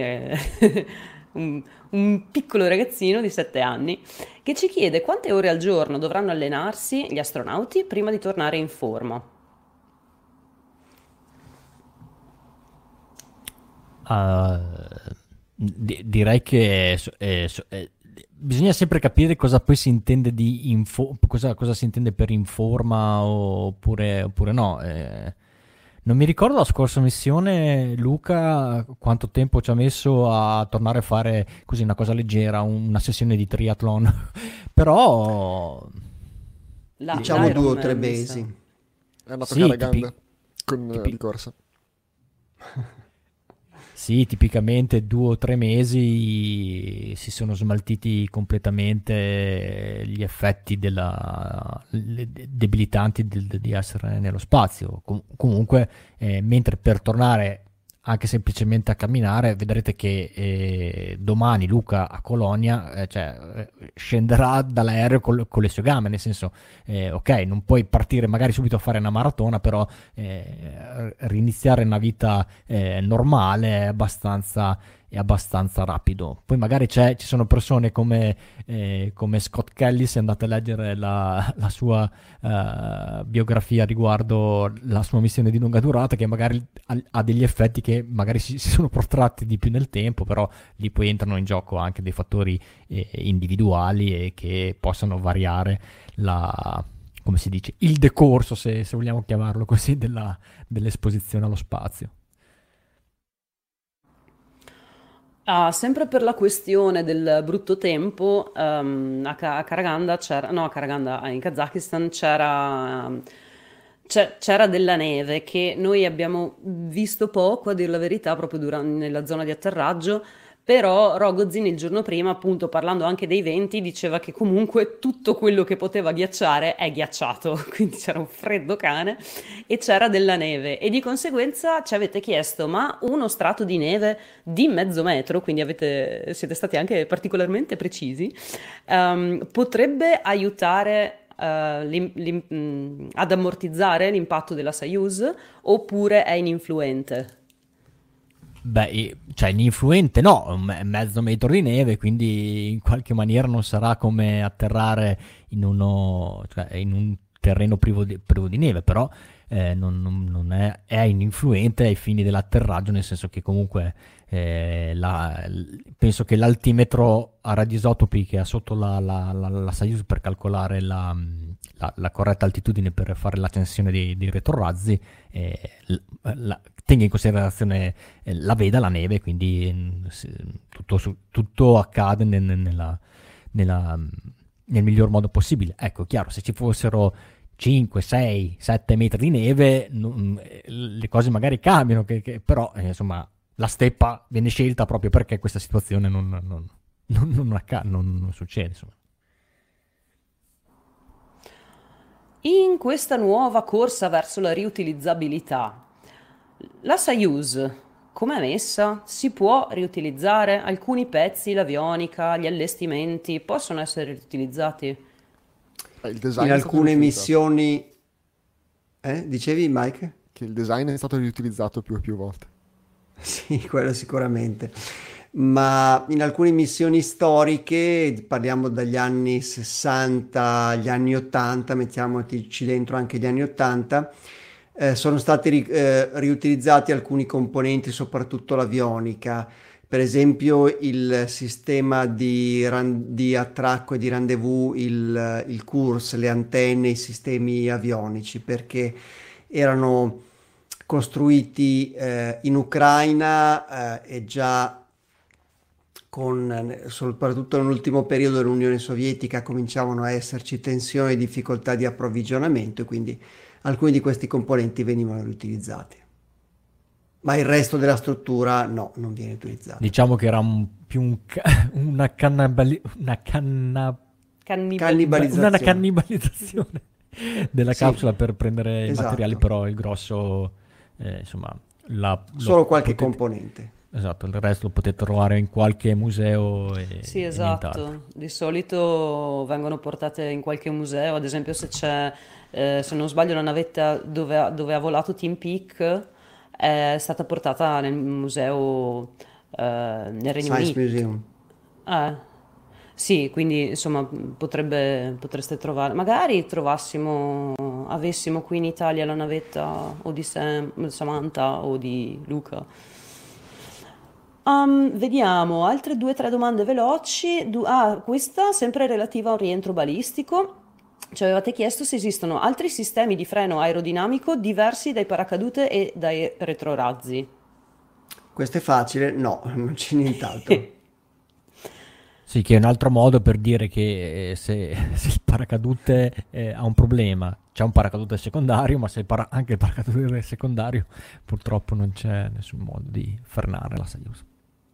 un piccolo ragazzino di 7 anni, che ci chiede quante ore al giorno dovranno allenarsi gli astronauti prima di tornare in forma. Direi che bisogna sempre capire cosa poi si intende cosa si intende per informa oppure no. Non mi ricordo la scorsa missione, Luca, quanto tempo ci ha messo a tornare a fare così una cosa leggera, una sessione di triathlon, però diciamo 2 o 3 l'Ironman, mesi. È andato sì, carregando con di corsa. sì, tipicamente 2 o 3 mesi si sono smaltiti completamente gli effetti debilitanti di essere nello spazio. Comunque, mentre per tornare anche semplicemente a camminare, vedrete che domani Luca a Colonia scenderà dall'aereo con le sue gambe, nel senso, ok, non puoi partire magari subito a fare una maratona, però riniziare una vita normale è abbastanza rapido. Poi magari ci sono persone come Scott Kelly, se andate a leggere la sua biografia riguardo la sua missione di lunga durata, che magari ha degli effetti che magari si sono protratti di più nel tempo, però lì poi entrano in gioco anche dei fattori individuali e che possono variare come si dice, il decorso, se vogliamo chiamarlo così, dell'esposizione allo spazio. Sempre per la questione del brutto tempo, a Karaganda no, a Karaganda, in Kazakistan c'era della neve che noi abbiamo visto poco, a dir la verità, proprio nella zona di atterraggio, però Rogozin il giorno prima, appunto parlando anche dei venti, diceva che comunque tutto quello che poteva ghiacciare è ghiacciato, quindi c'era un freddo cane e c'era della neve e di conseguenza ci avete chiesto ma uno strato di neve di mezzo metro, quindi siete stati anche particolarmente precisi, potrebbe aiutare ad ammortizzare l'impatto della Soyuz oppure è ininfluente? Beh, cioè ininfluente no, è mezzo metro di neve, quindi in qualche maniera non sarà come atterrare cioè in un terreno privo di neve, però non è ininfluente ai fini dell'atterraggio, nel senso che comunque penso che l'altimetro a radiisotopi che ha sotto la Soyuz per calcolare la corretta altitudine per fare l'accensione dei retrorazzi tenga in considerazione la veda, la neve, quindi tutto accade nel miglior modo possibile. Ecco, chiaro, se ci fossero 5, 6, 7 metri di neve, le cose magari cambiano, però insomma la steppa viene scelta proprio perché questa situazione non succede. Insomma. In questa nuova corsa verso la riutilizzabilità, la Soyuz com'è messa? Si può riutilizzare? Alcuni pezzi, l'avionica, gli allestimenti possono essere riutilizzati? Il design In è stato alcune riutilizzato. missioni... Dicevi, Mike? Che il design è stato riutilizzato più e più volte. Sì, quello sicuramente. Ma in alcune missioni storiche, parliamo dagli anni 60 agli anni 80, mettiamoci dentro anche gli anni 80, sono stati riutilizzati alcuni componenti, soprattutto l'avionica. Per esempio il sistema di attracco e di rendezvous, il CURS, le antenne, i sistemi avionici, perché erano costruiti in Ucraina e già soprattutto nell'ultimo periodo dell'Unione Sovietica cominciavano a esserci tensioni e difficoltà di approvvigionamento e quindi alcuni di questi componenti venivano riutilizzati. Ma il resto della struttura no, non viene utilizzato. Diciamo che era una Cannibalizzazione. cannibalizzazione della Sì, capsula per prendere i materiali, esatto. però il grosso, insomma, Solo qualche potete, componente. esatto, il resto lo potete trovare in qualche museo Sì, e nient'altro. esatto. Di solito vengono portate in qualche museo, ad esempio se c'è, se non sbaglio, la navetta dove ha volato Tim Peake è stata portata nel museo nel Regno Science Unito. Museum. Eh, sì, quindi insomma potreste trovare, magari avessimo qui in Italia la navetta o di Samantha o di Luca. Vediamo, altre due o tre domande veloci. Questa sempre relativa a un rientro balistico. Ci avevate chiesto se esistono altri sistemi di freno aerodinamico diversi dai paracadute e dai retrorazzi. Questo è facile? No, non c'è nient'altro. Sì, che è un altro modo per dire che se il paracadute ha un problema, c'è un paracadute secondario, ma se anche il paracadute secondario, purtroppo non c'è nessun modo di frenare la Soyuz.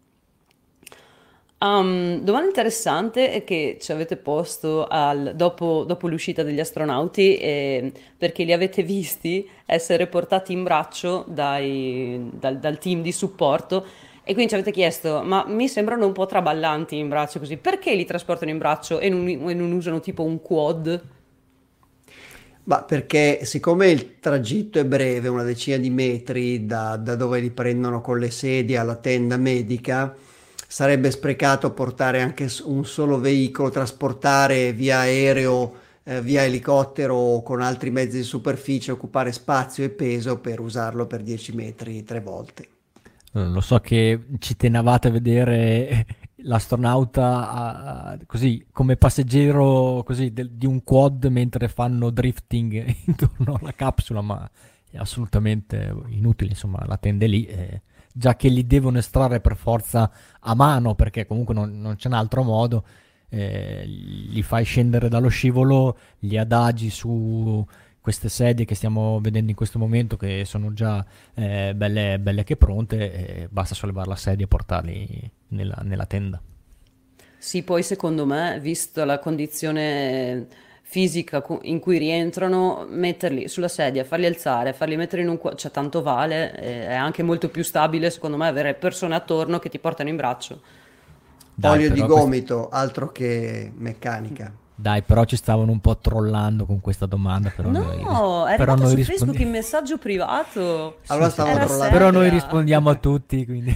Domanda interessante è che ci avete posto dopo l'uscita degli astronauti, perché li avete visti essere portati in braccio dal team di supporto e quindi ci avete chiesto, ma mi sembrano un po' traballanti in braccio così, perché li trasportano in braccio e non usano tipo un quad? Ma perché siccome il tragitto è breve, una decina di metri da dove li prendono con le sedie alla tenda medica, sarebbe sprecato portare anche un solo veicolo, trasportare via aereo, via elicottero o con altri mezzi di superficie, occupare spazio e peso per usarlo per 10 metri tre volte. Lo so che ci tenevate a vedere l'astronauta così come passeggero così di un quad mentre fanno drifting intorno alla capsula, ma è assolutamente inutile, insomma, la tende lì, già che li devono estrarre per forza a mano, perché comunque non c'è un altro modo, li fai scendere dallo scivolo, li adagi su queste sedie che stiamo vedendo in questo momento, che sono già belle che pronte, basta sollevare la sedia e portarli nella tenda. Sì, poi secondo me, visto la condizione fisica in cui rientrano, metterli sulla sedia, farli alzare, farli mettere in un cioè tanto vale, è anche molto più stabile secondo me avere persone attorno che ti portano in braccio. Dai, Olio di però gomito, altro che meccanica. Dai, però ci stavano un po' trollando con questa domanda, No, è però arrivata noi su Facebook in rispondiamo. messaggio privato. Allora Sì, sì, stavano Era trollando però noi te. seria. rispondiamo a tutti, quindi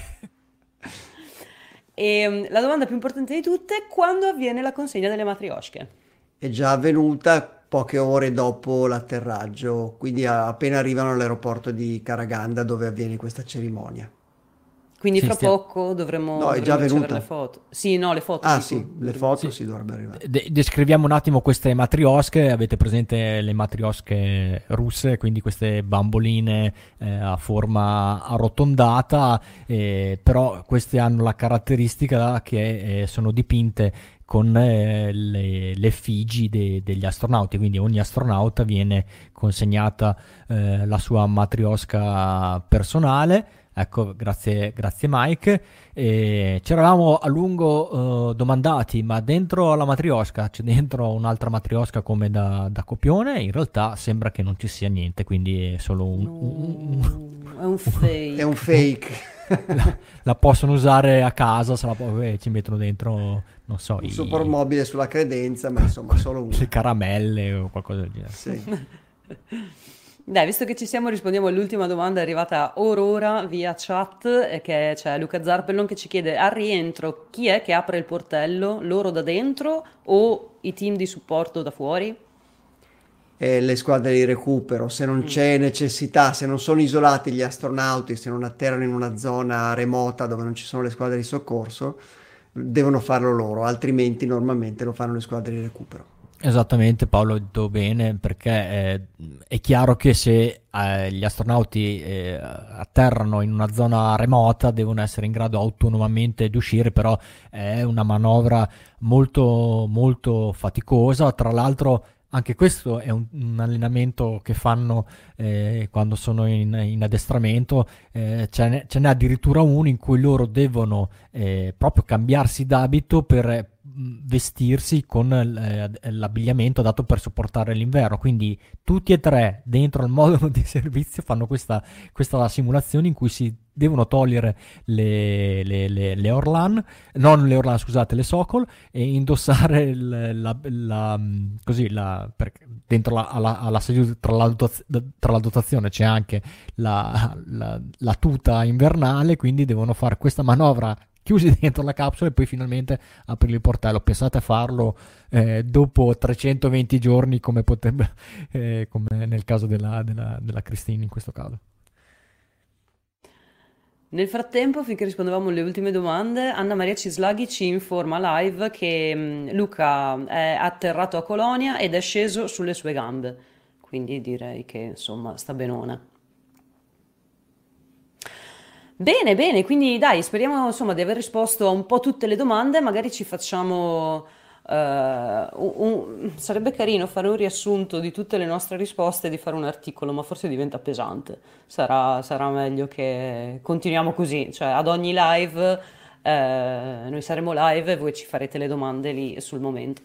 E la domanda più importante di tutte, quando avviene la consegna delle matriosche? È già avvenuta poche ore dopo l'atterraggio, quindi appena arrivano all'aeroporto di Karaganda dove avviene questa cerimonia. Quindi sì, fra poco No, è già dovremo ricevere le avvenuta. foto. Sì, no, le foto Ah dico. sì, le foto sì. si dovrebbero arrivare. Descriviamo un attimo queste matriosche. Avete presente le matriosche russe, quindi queste bamboline a forma arrotondata, però queste hanno la caratteristica che sono dipinte con le effigi degli astronauti, quindi ogni astronauta viene consegnata la sua matriosca personale. Ecco, grazie Mike. Ci eravamo a lungo domandati, ma dentro la matriosca c'è dentro un'altra matriosca come da copione? In realtà sembra che non ci sia niente, quindi è solo No, è un È un fake. fake, la possono usare a casa, ci mettono dentro, non so, un supermobile sulla credenza, ma insomma solo le una. caramelle o qualcosa del genere. Sì. Dai, visto che ci siamo, rispondiamo all'ultima domanda è arrivata ora via chat, che c'è Luca Zarpellon che ci chiede al rientro chi è che apre il portello, loro da dentro o i team di supporto da fuori? E le squadre di recupero, se non c'è necessità, se non sono isolati gli astronauti, se non atterrano in una zona remota dove non ci sono le squadre di soccorso, devono farlo loro, altrimenti normalmente lo fanno le squadre di recupero. Esattamente, Paolo, hai detto bene, perché è chiaro che se gli astronauti atterrano in una zona remota devono essere in grado autonomamente di uscire, però è una manovra molto, molto faticosa. Tra l'altro, anche questo è un allenamento che fanno quando sono in addestramento. Ce n'è addirittura uno in cui loro devono proprio cambiarsi d'abito per vestirsi con l'abbigliamento dato per sopportare l'inverno. Quindi tutti e tre dentro al modulo di servizio fanno questa simulazione in cui si devono togliere le Orlan, non le Orlan, scusate, le Sokol, e indossare così dentro alla seduta, tra la dotazione c'è anche la tuta invernale, quindi devono fare questa manovra chiusi dentro la capsula e poi finalmente aprire il portello. Pensate a farlo dopo 320 giorni come potrebbe, come nel caso della Christine in questo caso. Nel frattempo, finché rispondevamo alle ultime domande, Anna Maria Cislaghi ci informa live che Luca è atterrato a Colonia ed è sceso sulle sue gambe. Quindi direi che insomma sta benone. Bene, bene, quindi dai, speriamo insomma di aver risposto a un po' tutte le domande, magari ci facciamo... sarebbe carino fare un riassunto di tutte le nostre risposte e di fare un articolo, ma forse diventa pesante. Sarà meglio che continuiamo così, cioè ad ogni live noi saremo live e voi ci farete le domande lì sul momento.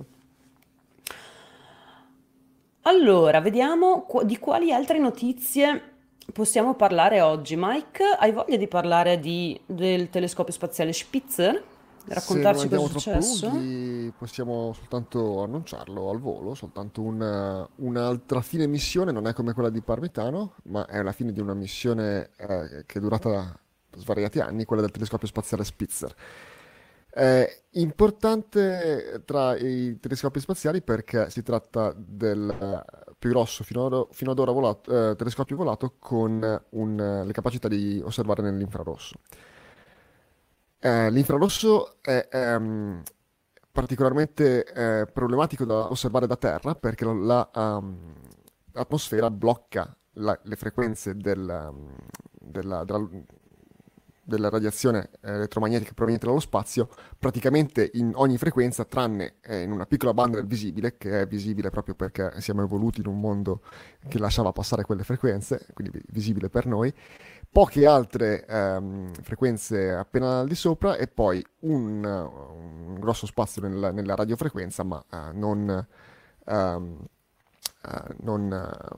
Allora, vediamo di quali altre notizie possiamo parlare oggi. Mike, hai voglia di parlare del telescopio spaziale Spitzer? Se non Raccontarci cosa è andiamo troppo successo? lunghi, possiamo soltanto annunciarlo al volo, soltanto un'altra fine missione, non è come quella di Parmitano, ma è la fine di una missione che è durata svariati anni, quella del telescopio spaziale Spitzer. È importante tra i telescopi spaziali perché si tratta del più grosso fino ad ora telescopio volato con le capacità di osservare nell'infrarosso. L'infrarosso è particolarmente problematico da osservare da terra perché l'atmosfera blocca le frequenze della radiazione elettromagnetica proveniente dallo spazio praticamente in ogni frequenza, tranne in una piccola banda del visibile, che è visibile proprio perché siamo evoluti in un mondo che lasciava passare quelle frequenze, quindi visibile per noi, poche altre frequenze appena al di sopra e poi un grosso spazio nella radiofrequenza, ma ehm, non,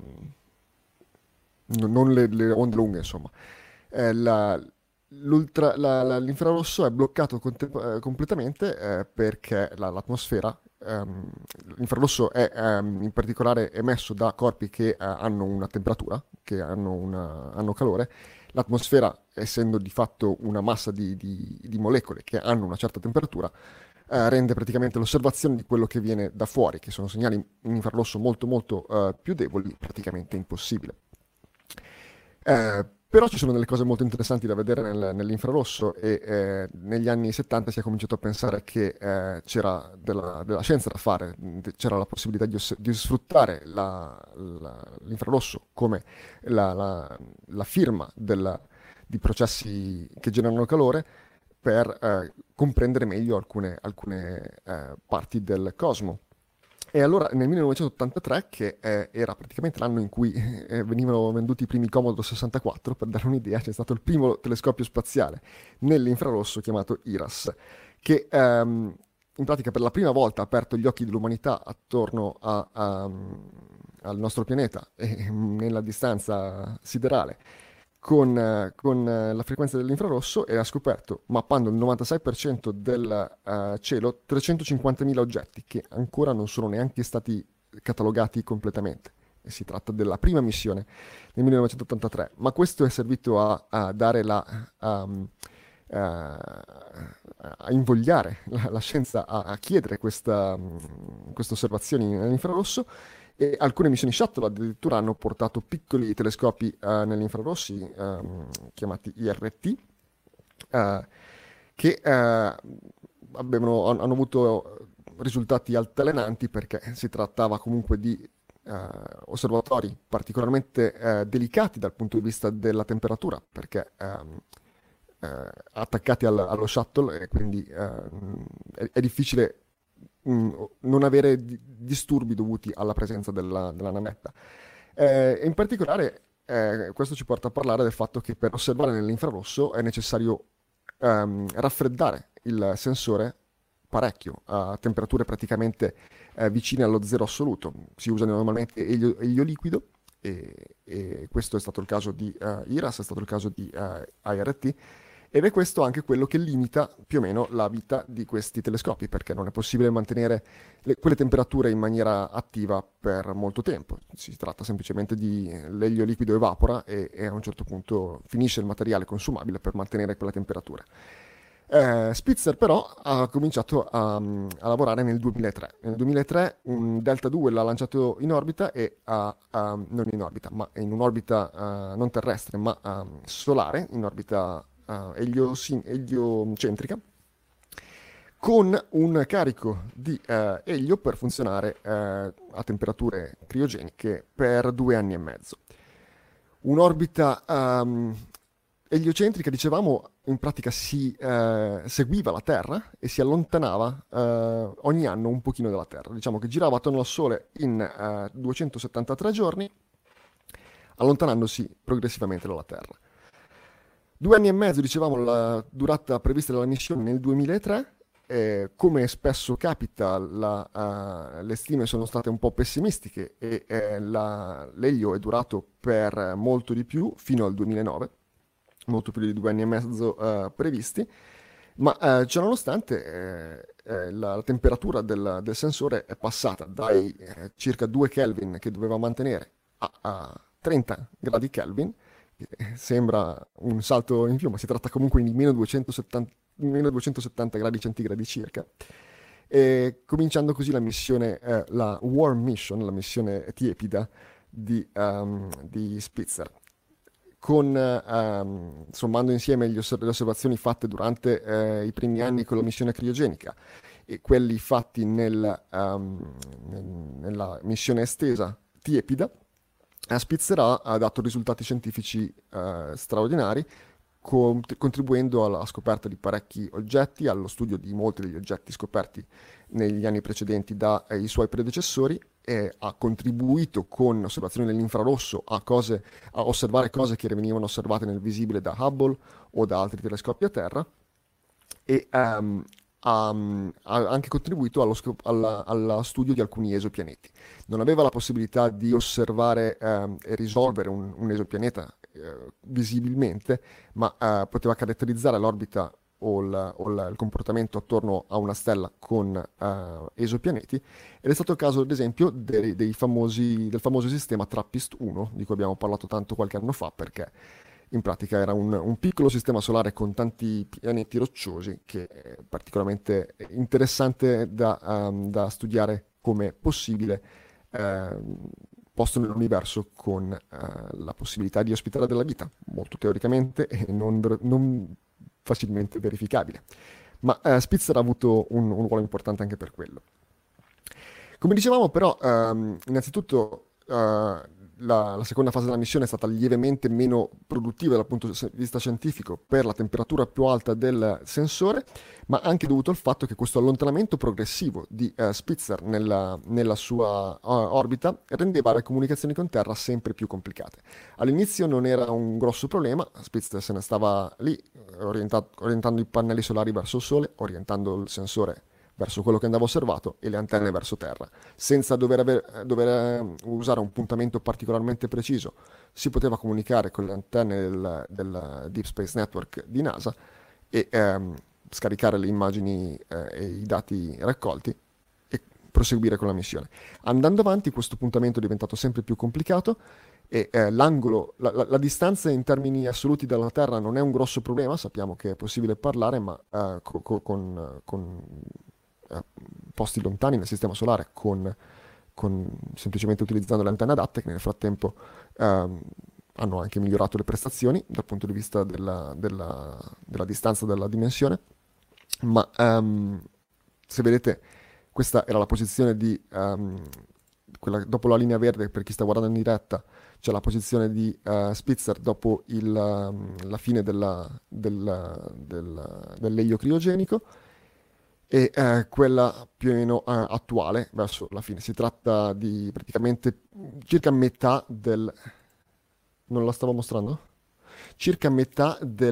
non le onde lunghe, insomma. Eh, la- L'infrarosso è bloccato completamente perché l'atmosfera, l'infrarosso è in particolare emesso da corpi che hanno una temperatura, che hanno calore. L'atmosfera, essendo di fatto una massa di molecole che hanno una certa temperatura, rende praticamente l'osservazione di quello che viene da fuori, che sono segnali in infrarosso molto molto più deboli, praticamente impossibile. Però ci sono delle cose molto interessanti da vedere nell'infrarosso e negli anni 70 si è cominciato a pensare che c'era della scienza da fare, c'era la possibilità di sfruttare l'infrarosso come la firma di processi che generano calore per comprendere meglio alcune parti del cosmo. E allora nel 1983, che era praticamente l'anno in cui venivano venduti i primi Commodore 64, per dare un'idea, c'è stato il primo telescopio spaziale nell'infrarosso chiamato IRAS, che in pratica per la prima volta ha aperto gli occhi dell'umanità attorno al nostro pianeta e nella distanza siderale con la frequenza dell'infrarosso e ha scoperto, mappando il 96% del cielo, 350.000 oggetti che ancora non sono neanche stati catalogati completamente. E si tratta della prima missione nel 1983, ma questo è servito a dare a invogliare la scienza a chiedere queste osservazioni nell'infrarosso e alcune missioni shuttle addirittura hanno portato piccoli telescopi nell'infrarossi chiamati IRT che hanno avuto risultati altalenanti, perché si trattava comunque di osservatori particolarmente delicati dal punto di vista della temperatura, perché attaccati allo shuttle, e quindi è difficile non avere disturbi dovuti alla presenza della navetta. E in particolare questo ci porta a parlare del fatto che per osservare nell'infrarosso è necessario raffreddare il sensore parecchio a temperature praticamente vicine allo zero assoluto. Si usa normalmente elio liquido, e questo è stato il caso di IRAS, è stato il caso di IRT, ed è questo anche quello che limita più o meno la vita di questi telescopi, perché non è possibile mantenere quelle temperature in maniera attiva per molto tempo. Si tratta semplicemente di l'elio liquido evapora, e a un certo punto finisce il materiale consumabile per mantenere quella temperatura. Spitzer però ha cominciato a lavorare nel 2003. Nel 2003 un Delta II l'ha lanciato in orbita, non in orbita, ma in un'orbita non terrestre, ma solare, in orbita eliocentrica, con un carico di elio per funzionare a temperature criogeniche per 2 anni e mezzo. Un'orbita eliocentrica, dicevamo, in pratica si seguiva la Terra e si allontanava ogni anno un pochino dalla Terra. Diciamo che girava attorno al Sole in 273 giorni, allontanandosi progressivamente dalla Terra. 2 anni e mezzo, dicevamo, la durata prevista dalla missione nel 2003. Come spesso capita, le stime sono state un po' pessimistiche, e l'elio è durato per molto di più, fino al 2009, molto più di 2 anni e mezzo previsti, ma ciononostante la temperatura del sensore è passata dai circa 2 Kelvin che doveva mantenere a 30 gradi Kelvin. Sembra un salto in più, ma si tratta comunque di meno 270 gradi centigradi circa. E cominciando così la missione, la Warm Mission, la missione tiepida di Spitzer, sommando insieme le osservazioni fatte durante i primi anni con la missione criogenica e quelli fatti nella missione estesa tiepida. Spitzer ha dato risultati scientifici straordinari, contribuendo alla scoperta di parecchi oggetti, allo studio di molti degli oggetti scoperti negli anni precedenti dai suoi predecessori, e ha contribuito con osservazioni nell'infrarosso a osservare cose che venivano osservate nel visibile da Hubble o da altri telescopi a terra, e ha anche contribuito allo studio di alcuni esopianeti. Non aveva la possibilità di osservare e risolvere un esopianeta visibilmente, ma poteva caratterizzare l'orbita o il comportamento attorno a una stella con esopianeti, ed è stato il caso ad esempio del famoso sistema TRAPPIST-1, di cui abbiamo parlato tanto qualche anno fa, perché in pratica era un piccolo sistema solare con tanti pianeti rocciosi, che è particolarmente interessante da studiare come possibile posto nell'universo, con la possibilità di ospitare della vita, molto teoricamente e non facilmente verificabile. Ma Spitzer ha avuto un ruolo importante anche per quello. Come dicevamo però, innanzitutto la seconda fase della missione è stata lievemente meno produttiva dal punto di vista scientifico per la temperatura più alta del sensore, ma anche dovuto al fatto che questo allontanamento progressivo di Spitzer nella sua orbita rendeva le comunicazioni con Terra sempre più complicate. All'inizio non era un grosso problema, Spitzer se ne stava lì orientando i pannelli solari verso il Sole, orientando il sensore verso quello che andava osservato e le antenne verso terra, senza dover usare un puntamento particolarmente preciso. Si poteva comunicare con le antenne del Deep Space Network di NASA e scaricare le immagini e i dati raccolti e proseguire con la missione. Andando avanti, questo puntamento è diventato sempre più complicato, e l'angolo, la distanza in termini assoluti dalla Terra non è un grosso problema. Sappiamo che è possibile parlare, ma con posti lontani nel sistema solare, semplicemente utilizzando le antenne adatte, che nel frattempo hanno anche migliorato le prestazioni dal punto di vista della distanza, della dimensione. Ma se vedete, questa era la posizione di dopo la linea verde, per chi sta guardando in diretta, c'è la posizione di Spitzer dopo la fine dell'elio criogenico, e quella più o meno attuale verso la fine. Si tratta di praticamente circa metà del... Non la stavo mostrando? Circa metà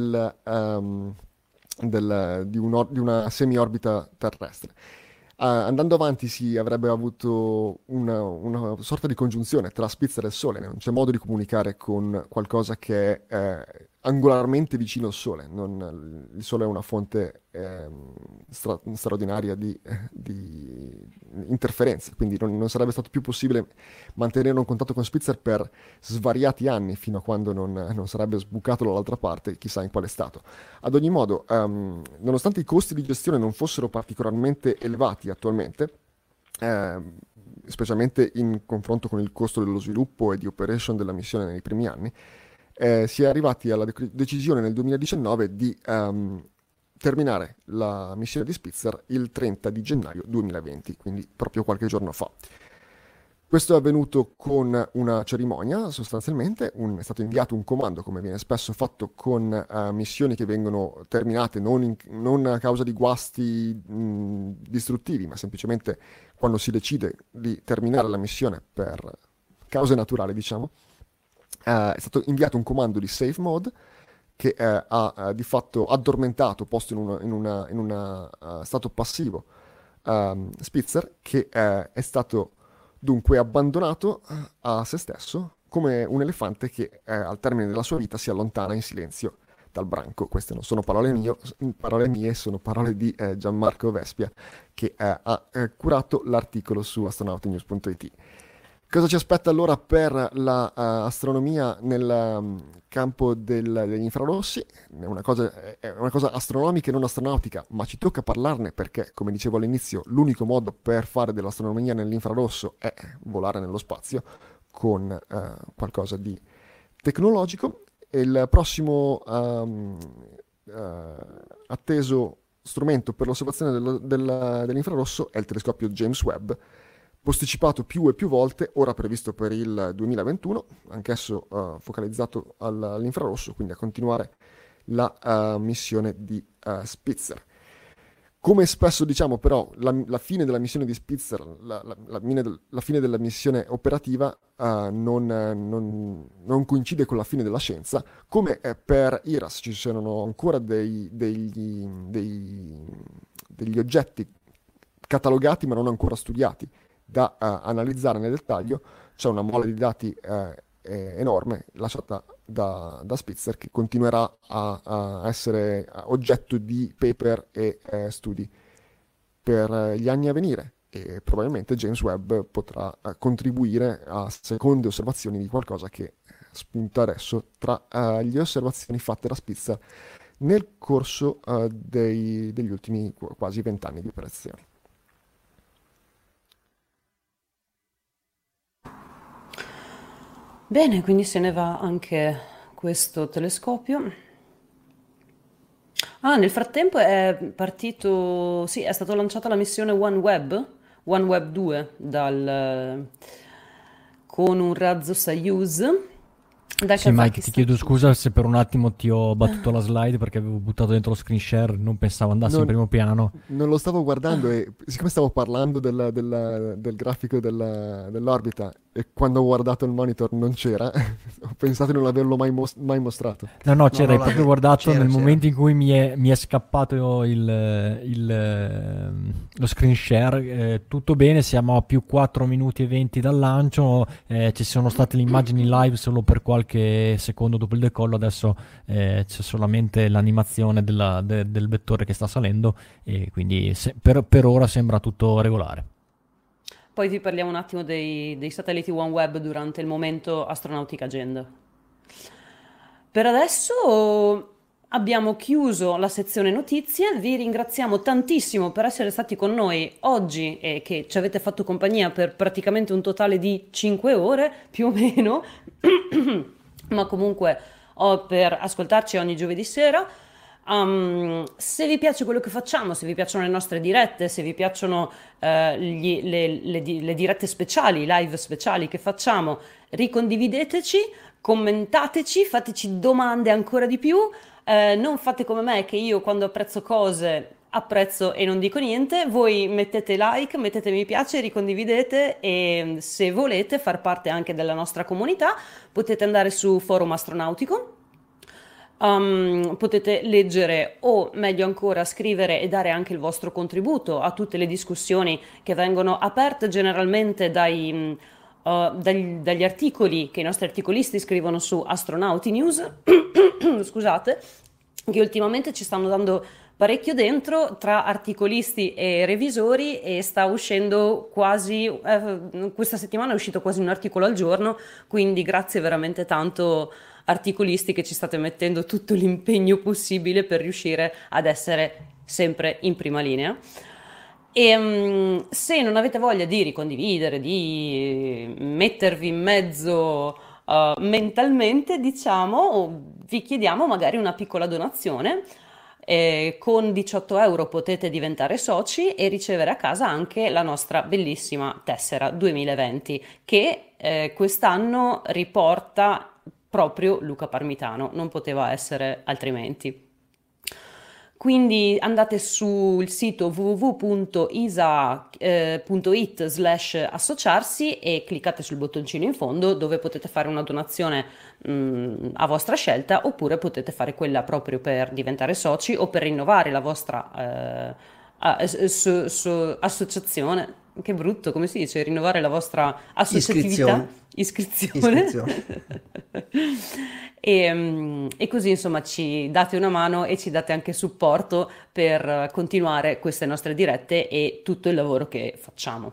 di una semi-orbita terrestre. Andando avanti si avrebbe avuto una sorta di congiunzione tra Spitzer e il Sole. Non c'è modo di comunicare con qualcosa che è angolarmente vicino al Sole. Il Sole è una fonte straordinaria di interferenze, quindi non sarebbe stato più possibile mantenere un contatto con Spitzer per svariati anni, fino a quando non sarebbe sbucato dall'altra parte, chissà in quale stato. Ad ogni modo, nonostante i costi di gestione non fossero particolarmente elevati attualmente, specialmente in confronto con il costo dello sviluppo e di operation della missione nei primi anni, si è arrivati alla decisione nel 2019 di terminare la missione di Spitzer il 30 di gennaio 2020, quindi proprio qualche giorno fa. Questo è avvenuto con una cerimonia, sostanzialmente. È stato inviato un comando, come viene spesso fatto con missioni che vengono terminate non a causa di guasti distruttivi, ma semplicemente quando si decide di terminare la missione per cause naturali, diciamo. È stato inviato un comando di safe mode che ha di fatto addormentato, posto in una stato passivo Spitzer, che è stato dunque abbandonato a se stesso, come un elefante che al termine della sua vita si allontana in silenzio dal branco. Queste non sono parole mie, sono parole di Gianmarco Vespia, che ha curato l'articolo su astronautenews.it. Cosa ci aspetta allora per l'astronomia nel campo degli infrarossi? È una cosa astronomica e non astronautica, ma ci tocca parlarne perché, come dicevo all'inizio, l'unico modo per fare dell'astronomia nell'infrarosso è volare nello spazio con qualcosa di tecnologico. E il prossimo atteso strumento per l'osservazione dell'infrarosso è il telescopio James Webb, posticipato più e più volte, ora previsto per il 2021, anch'esso focalizzato all'infrarosso, quindi a continuare la missione di Spitzer. Come spesso diciamo, però, la fine della missione di Spitzer, la fine della missione operativa non coincide con la fine della scienza. Come per IRAS ci sono ancora degli oggetti catalogati ma non ancora studiati da analizzare nel dettaglio. C'è una mole di dati enorme lasciata da Spitzer, che continuerà a essere oggetto di paper e studi per gli anni a venire, e probabilmente James Webb potrà contribuire a seconde osservazioni di qualcosa che spunta adesso tra le osservazioni fatte da Spitzer nel corso degli ultimi quasi 20 anni di operazione. Bene, quindi se ne va anche questo telescopio. Nel frattempo è partito, sì, è stata lanciata la missione OneWeb 2 con un razzo Soyuz dal Sì, Mike, ti Kazakistan. chiedo scusa se per un attimo ti ho battuto la slide perché avevo buttato dentro lo screen share, non pensavo andasse in Non, primo piano. non lo stavo guardando, e siccome stavo parlando del grafico dell'orbita, e quando ho guardato il monitor non c'era, ho pensato di non averlo mai mostrato. No, No, c'era, hai non proprio l'avevo. guardato C'era, nel c'era. momento in cui mi è scappato lo screen share. Tutto bene, siamo a più 4 minuti e 20 dal lancio, ci sono state le immagini live solo per qualche secondo dopo il decollo, adesso c'è solamente l'animazione del vettore che sta salendo, e quindi per ora sembra tutto regolare. Poi vi parliamo un attimo dei satelliti OneWeb durante il momento Astronautica Agenda. Per adesso abbiamo chiuso la sezione notizie, vi ringraziamo tantissimo per essere stati con noi oggi e che ci avete fatto compagnia per praticamente un totale di 5 ore, più o meno, ma comunque per ascoltarci ogni giovedì sera. Se vi piace quello che facciamo, se vi piacciono le nostre dirette, se vi piacciono le dirette speciali, i live speciali che facciamo, ricondivideteci, commentateci, fateci domande ancora di più. Non fate come me, che io quando apprezzo cose apprezzo e non dico niente. Voi mettete like, mettete mi piace, ricondividete, e se volete far parte anche della nostra comunità potete andare su Forum Astronautico. Potete leggere o meglio ancora scrivere e dare anche il vostro contributo a tutte le discussioni che vengono aperte generalmente dagli articoli che i nostri articolisti scrivono su Astronauti News, scusate, che ultimamente ci stanno dando parecchio dentro tra articolisti e revisori, e sta uscendo quasi, questa settimana è uscito quasi un articolo al giorno, quindi grazie veramente tanto articolisti che ci state mettendo tutto l'impegno possibile per riuscire ad essere sempre in prima linea. E se non avete voglia di ricondividere, di mettervi in mezzo mentalmente, diciamo, vi chiediamo magari una piccola donazione. Con 18 euro potete diventare soci e ricevere a casa anche la nostra bellissima tessera 2020 che quest'anno riporta proprio Luca Parmitano, non poteva essere altrimenti. Quindi andate sul sito www.isa.it/associarsi e cliccate sul bottoncino in fondo dove potete fare una donazione a vostra scelta, oppure potete fare quella proprio per diventare soci o per rinnovare la vostra associazione. Che brutto, come si dice? Rinnovare la vostra associatività? Iscrizione. E così insomma ci date una mano e ci date anche supporto per continuare queste nostre dirette e tutto il lavoro che facciamo.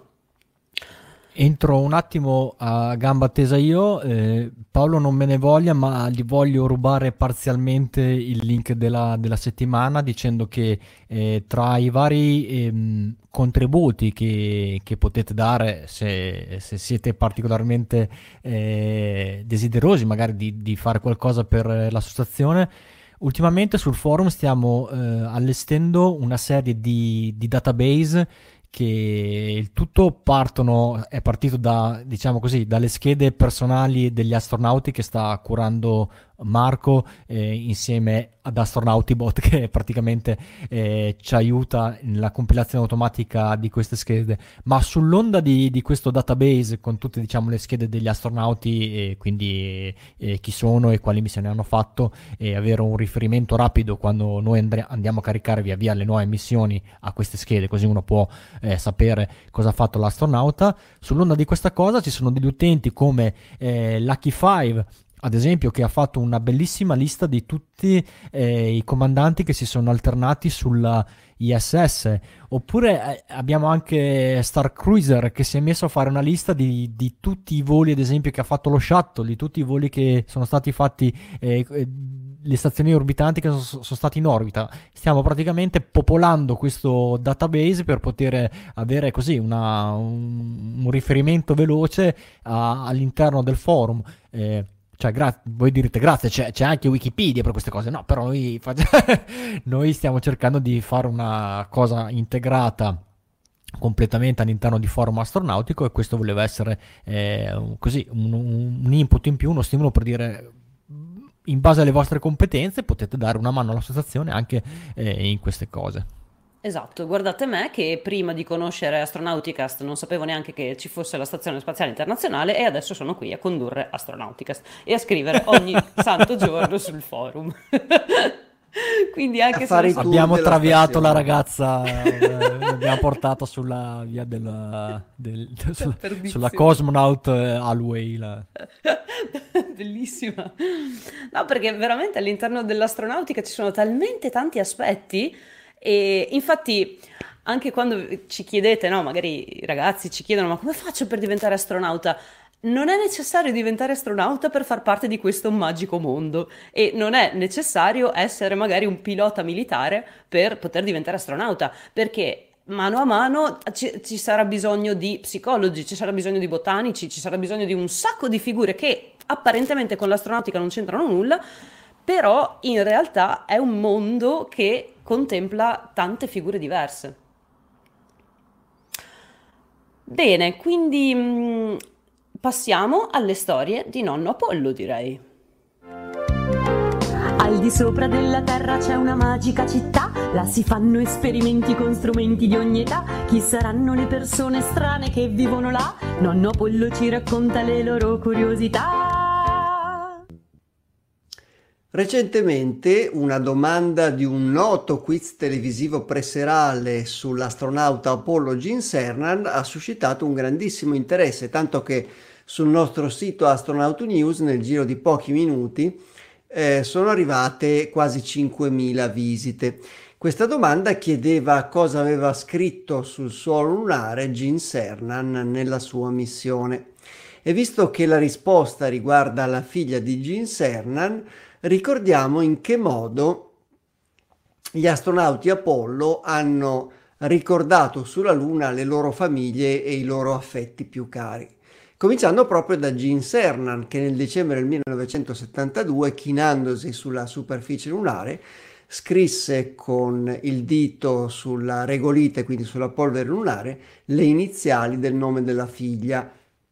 Entro un attimo a gamba tesa io, Paolo non me ne voglia, ma gli voglio rubare parzialmente il link della settimana, dicendo che tra i vari contributi che potete dare, se siete particolarmente desiderosi magari di fare qualcosa per l'associazione, ultimamente sul forum stiamo allestendo una serie di database che il tutto è partito diciamo così, dalle schede personali degli astronauti che sta curando Marco insieme ad Astronautibot, che praticamente ci aiuta nella compilazione automatica di queste schede. Ma sull'onda di questo database con tutte, diciamo, le schede degli astronauti, e quindi chi sono e quali missioni hanno fatto, e avere un riferimento rapido quando noi andiamo a caricare via via le nuove missioni a queste schede, così uno può sapere cosa ha fatto l'astronauta. Sull'onda di questa cosa ci sono degli utenti come Lucky 5, ad esempio, che ha fatto una bellissima lista di tutti i comandanti che si sono alternati sulla ISS. Oppure abbiamo anche Star Cruiser, che si è messo a fare una lista di tutti i voli, ad esempio, che ha fatto lo shuttle, di tutti i voli che sono stati fatti, le stazioni orbitanti che sono stati in orbita. Stiamo praticamente popolando questo database per poter avere così un riferimento veloce all'interno del forum. Cioè, voi direte grazie, c'è anche Wikipedia per queste cose. No, però noi stiamo cercando di fare una cosa integrata completamente all'interno di Forum Astronautico, e questo voleva essere così un input in più, uno stimolo per dire: in base alle vostre competenze potete dare una mano all'associazione anche in queste cose. Esatto, guardate me che prima di conoscere Astronauticast non sapevo neanche che ci fosse la Stazione Spaziale Internazionale, e adesso sono qui a condurre Astronauticast e a scrivere ogni santo giorno sul forum. Quindi anche se abbiamo traviato la ragazza, l'abbiamo portata sulla via sulla Cosmonaut Hallway. Bellissima. No, perché veramente all'interno dell'astronautica ci sono talmente tanti aspetti. E infatti anche quando ci chiedete, no, magari i ragazzi ci chiedono: ma come faccio per diventare astronauta? Non è necessario diventare astronauta per far parte di questo magico mondo, e non è necessario essere magari un pilota militare per poter diventare astronauta, perché mano a mano ci sarà bisogno di psicologi, ci sarà bisogno di botanici, ci sarà bisogno di un sacco di figure che apparentemente con l'astronautica non c'entrano nulla, però in realtà è un mondo che contempla tante figure diverse. Bene, quindi passiamo alle storie di nonno Apollo, direi. Al di sopra della terra c'è una magica città, là si fanno esperimenti con strumenti di ogni età. Chi saranno le persone strane che vivono là? Nonno Apollo ci racconta le loro curiosità. Recentemente una domanda di un noto quiz televisivo preserale sull'astronauta Apollo Gene Cernan ha suscitato un grandissimo interesse, tanto che sul nostro sito Astronaut News nel giro di pochi minuti sono arrivate quasi 5.000 visite. Questa domanda chiedeva cosa aveva scritto sul suolo lunare Gene Cernan nella sua missione. E visto che la risposta riguarda la figlia di Gene Cernan, ricordiamo in che modo gli astronauti Apollo hanno ricordato sulla Luna le loro famiglie e i loro affetti più cari. Cominciando proprio da Gene Cernan, che nel dicembre del 1972, chinandosi sulla superficie lunare, scrisse con il dito sulla regolite, quindi sulla polvere lunare, le iniziali del nome della figlia,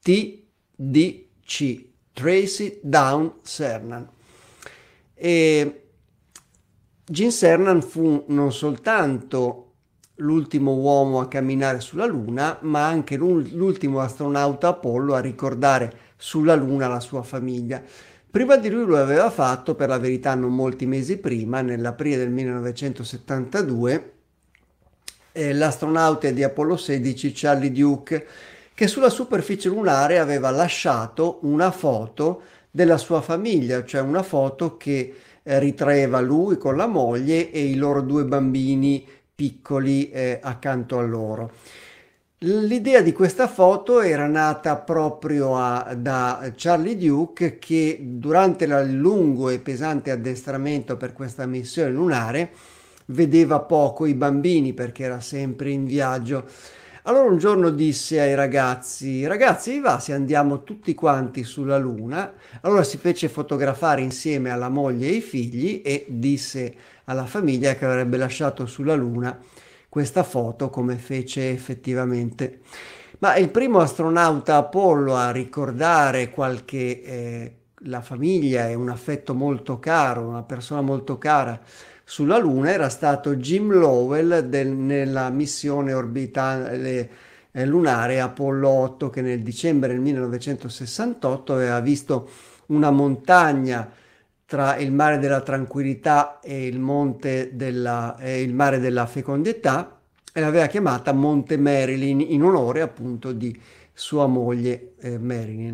TDC, Tracy Dawn Cernan. E Gene Cernan fu non soltanto l'ultimo uomo a camminare sulla Luna, ma anche l'ultimo astronauta Apollo a ricordare sulla Luna la sua famiglia. Prima di lui lo aveva fatto, per la verità non molti mesi prima, nell'aprile del 1972, l'astronauta di Apollo 16 Charlie Duke, che sulla superficie lunare aveva lasciato una foto della sua famiglia, cioè una foto che ritraeva lui con la moglie e i loro 2 bambini piccoli accanto a loro. L'idea di questa foto era nata proprio da Charlie Duke, che durante il lungo e pesante addestramento per questa missione lunare vedeva poco i bambini perché era sempre in viaggio. Allora un giorno disse ai ragazzi, vi va se andiamo tutti quanti sulla Luna? Allora si fece fotografare insieme alla moglie e ai figli e disse alla famiglia che avrebbe lasciato sulla Luna questa foto, come fece effettivamente. Ma il primo astronauta Apollo a ricordare la famiglia e un affetto molto caro, una persona molto cara sulla Luna era stato Jim Lovell nella missione orbitale lunare Apollo 8, che nel dicembre del 1968 aveva visto una montagna tra il mare della tranquillità e il mare della fecondità, e l'aveva chiamata Monte Marilyn in onore appunto di sua moglie Marilyn.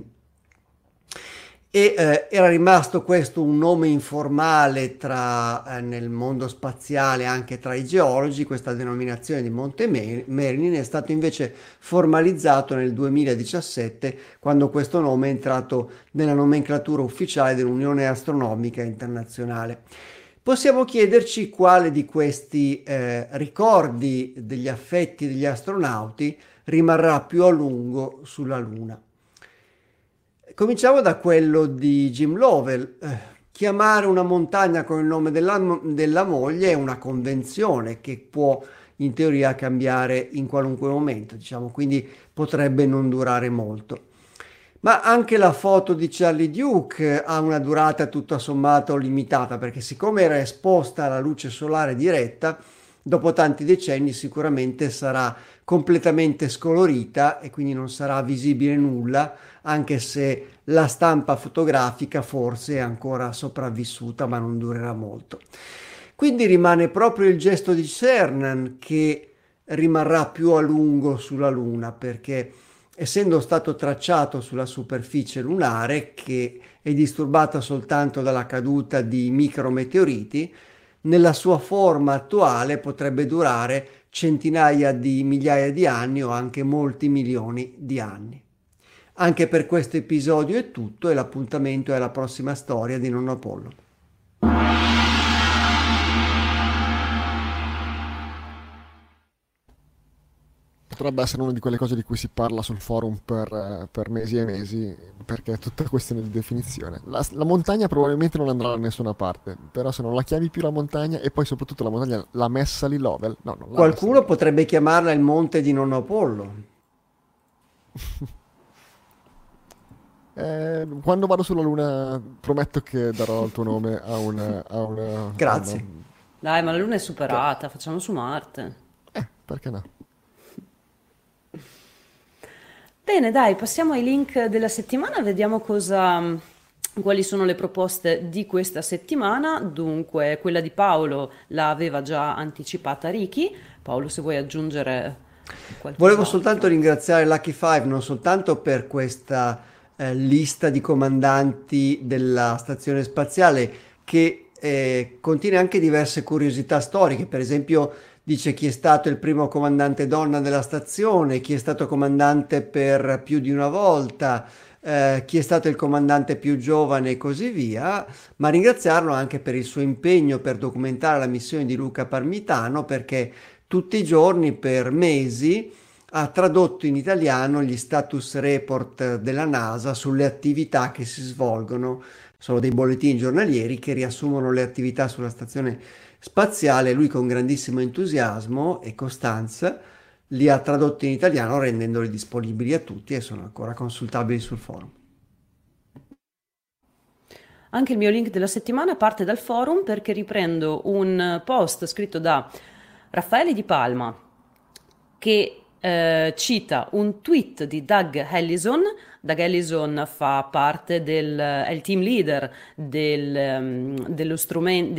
Era rimasto questo un nome informale nel mondo spaziale, anche tra i geologi. Questa denominazione di Monte Marilyn è stato invece formalizzato nel 2017, quando questo nome è entrato nella nomenclatura ufficiale dell'Unione Astronomica Internazionale. Possiamo chiederci quale di questi ricordi degli affetti degli astronauti rimarrà più a lungo sulla Luna. Cominciamo da quello di Jim Lovell. Chiamare una montagna con il nome della moglie è una convenzione che può in teoria cambiare in qualunque momento, diciamo, quindi potrebbe non durare molto. Ma anche la foto di Charlie Duke ha una durata tutto sommato limitata, perché siccome era esposta alla luce solare diretta, dopo tanti decenni sicuramente sarà completamente scolorita e quindi non sarà visibile nulla, anche se la stampa fotografica forse è ancora sopravvissuta, ma non durerà molto. Quindi rimane proprio il gesto di Cernan che rimarrà più a lungo sulla Luna, perché essendo stato tracciato sulla superficie lunare, che è disturbata soltanto dalla caduta di micrometeoriti, nella sua forma attuale potrebbe durare centinaia di migliaia di anni o anche molti milioni di anni. Anche per questo episodio è tutto e l'appuntamento è alla prossima storia di Nonno Apollo. potrebbe essere una di quelle cose di cui si parla sul forum per mesi e mesi, perché è tutta questione di definizione. La montagna probabilmente non andrà da nessuna parte, però se non la chiami più la montagna, e poi soprattutto la montagna l'ha messa lì Lovell, no, non l'ha messa Qualcuno lì. potrebbe chiamarla il monte di nonno Apollo. Quando vado sulla Luna prometto che darò il tuo nome a Grazie. Dai, ma la Luna è superata, facciamo su Marte. perché no? Bene, dai, passiamo ai link della settimana, vediamo quali sono le proposte di questa settimana. Dunque, quella di Paolo l'aveva già anticipata Ricky. Paolo, se vuoi aggiungere Volevo qualcos'altro. soltanto ringraziare Lucky Five non soltanto per questa lista di comandanti della stazione spaziale che contiene anche diverse curiosità storiche, per esempio dice chi è stato il primo comandante donna della stazione, chi è stato comandante per più di una volta, chi è stato il comandante più giovane e così via, ma ringraziarlo anche per il suo impegno per documentare la missione di Luca Parmitano, perché tutti i giorni per mesi ha tradotto in italiano gli status report della NASA sulle attività che si svolgono. Sono dei bollettini giornalieri che riassumono le attività sulla stazione spaziale. Lui con grandissimo entusiasmo e costanza li ha tradotti in italiano rendendoli disponibili a tutti e sono ancora consultabili sul forum. Anche il mio link della settimana parte dal forum perché riprendo un post scritto da Raffaele Di Palma che cita un tweet di Doug Ellison. Doug Ellison fa parte è il team leader dello strumento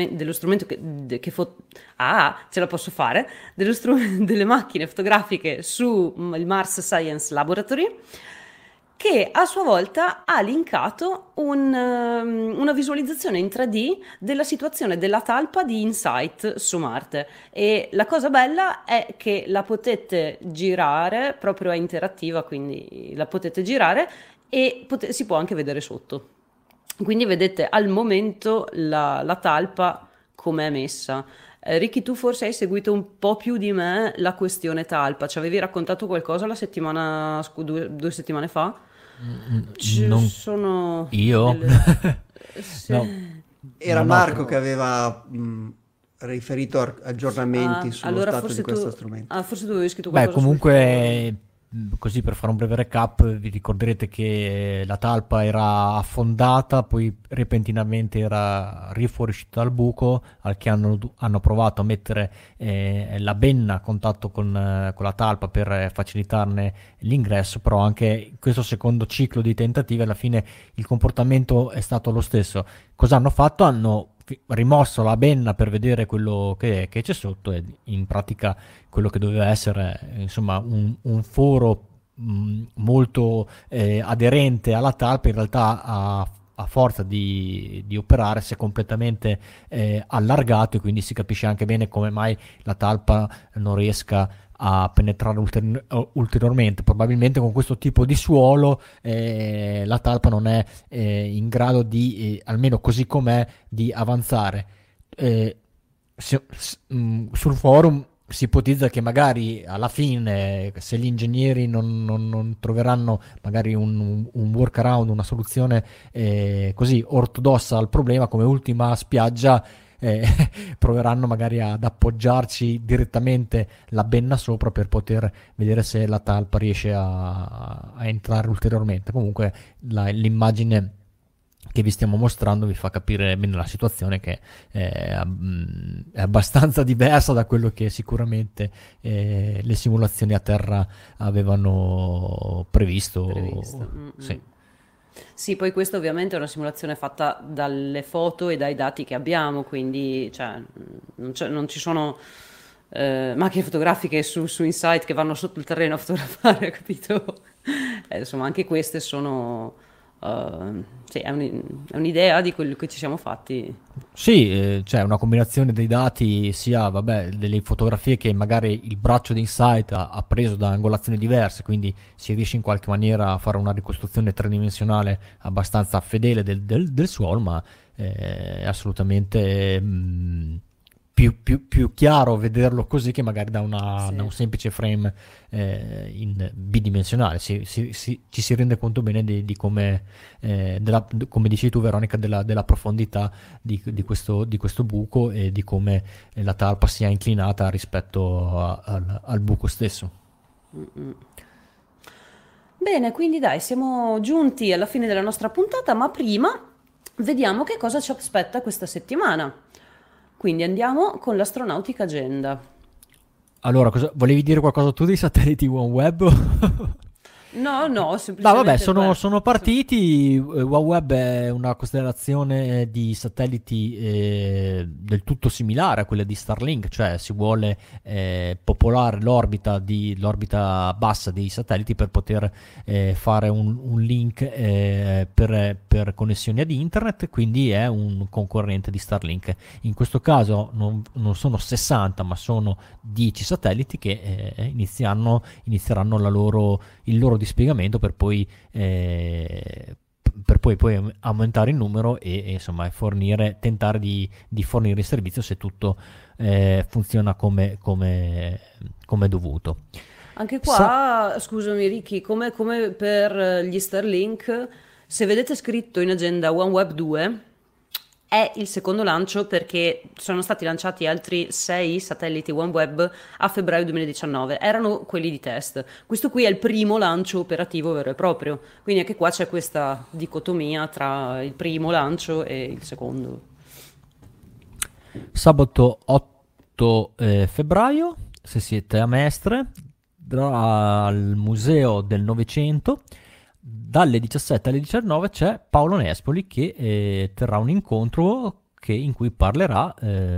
ce la posso fare, delle macchine fotografiche su il Mars Science Laboratory, che a sua volta ha linkato una visualizzazione in 3D della situazione della talpa di InSight su Marte. E la cosa bella è che la potete girare, proprio è interattiva, quindi la potete girare e si può anche vedere sotto. Quindi vedete al momento la talpa come è messa. Ricky, tu forse hai seguito un po' più di me la questione talpa. Ci avevi raccontato qualcosa due settimane fa? Ci Non sono io? Sì. No, Era non ho Marco che aveva riferito aggiornamenti sullo allora stato forse di questo strumento. forse tu avevi scritto Beh, qualcosa sul comunque, così per fare un breve recap, vi ricorderete che la talpa era affondata, poi repentinamente era rifuoriuscita dal buco, al che hanno provato a mettere la benna a contatto con la talpa per facilitarne l'ingresso, però anche in questo secondo ciclo di tentativi alla fine il comportamento è stato lo stesso. Cosa hanno fatto? Hanno rimosso la benna per vedere quello che c'è sotto, e in pratica quello che doveva essere insomma un foro molto aderente alla talpa in realtà a forza di operare si è completamente allargato, e quindi si capisce anche bene come mai la talpa non riesca a penetrare ulteriormente. Probabilmente con questo tipo di suolo la talpa non è in grado di, almeno così com'è, di avanzare. Sul forum si ipotizza che magari alla fine, se gli ingegneri non troveranno magari un workaround, una soluzione così ortodossa al problema, come ultima spiaggia proveranno magari ad appoggiarci direttamente la benna sopra per poter vedere se la talpa riesce a entrare ulteriormente. Comunque l'immagine che vi stiamo mostrando vi fa capire bene la situazione, che è abbastanza diversa da quello che sicuramente le simulazioni a terra avevano previsto. Sì. Sì, poi questa ovviamente è una simulazione fatta dalle foto e dai dati che abbiamo, quindi cioè, non ci sono macchine fotografiche su InSight che vanno sotto il terreno a fotografare, capito? Insomma, anche queste sono... sì, è un'idea di quello che ci siamo fatti. Sì, c'è una combinazione dei dati, sia delle fotografie che magari il braccio di InSight ha preso da angolazioni diverse, quindi si riesce in qualche maniera a fare una ricostruzione tridimensionale abbastanza fedele del suolo, ma assolutamente più chiaro vederlo così che magari da Sì. un semplice frame in bidimensionale. Ci si rende conto bene di come, come dici tu Veronica, della profondità di questo buco e di come la talpa sia inclinata rispetto al buco stesso. Mm-mm. Bene, quindi dai, siamo giunti alla fine della nostra puntata, ma prima vediamo che cosa ci aspetta questa settimana. Quindi andiamo con l'Astronautica Agenda. Allora, volevi dire qualcosa tu dei satelliti OneWeb? No, No, vabbè, semplicemente sono partiti. OneWeb è una costellazione di satelliti del tutto similare a quella di Starlink, cioè si vuole popolare l'orbita bassa dei satelliti per poter fare un link per connessioni ad internet, quindi è un concorrente di Starlink. In questo caso non sono 60, ma sono 10 satelliti che inizieranno il loro dispiegamento per poi aumentare il numero e insomma tentare di fornire il servizio se tutto funziona come dovuto. anche qua, scusami Ricky, come per gli Starlink, se vedete scritto in agenda OneWeb 2, è il secondo lancio perché sono stati lanciati altri 6 satelliti OneWeb a febbraio 2019, erano quelli di test. Questo qui è il primo lancio operativo vero e proprio, quindi anche qua c'è questa dicotomia tra il primo lancio e il secondo. Sabato 8 febbraio, se siete a Mestre, al Museo del Novecento, dalle 17 alle 19 c'è Paolo Nespoli che terrà un incontro in cui parlerà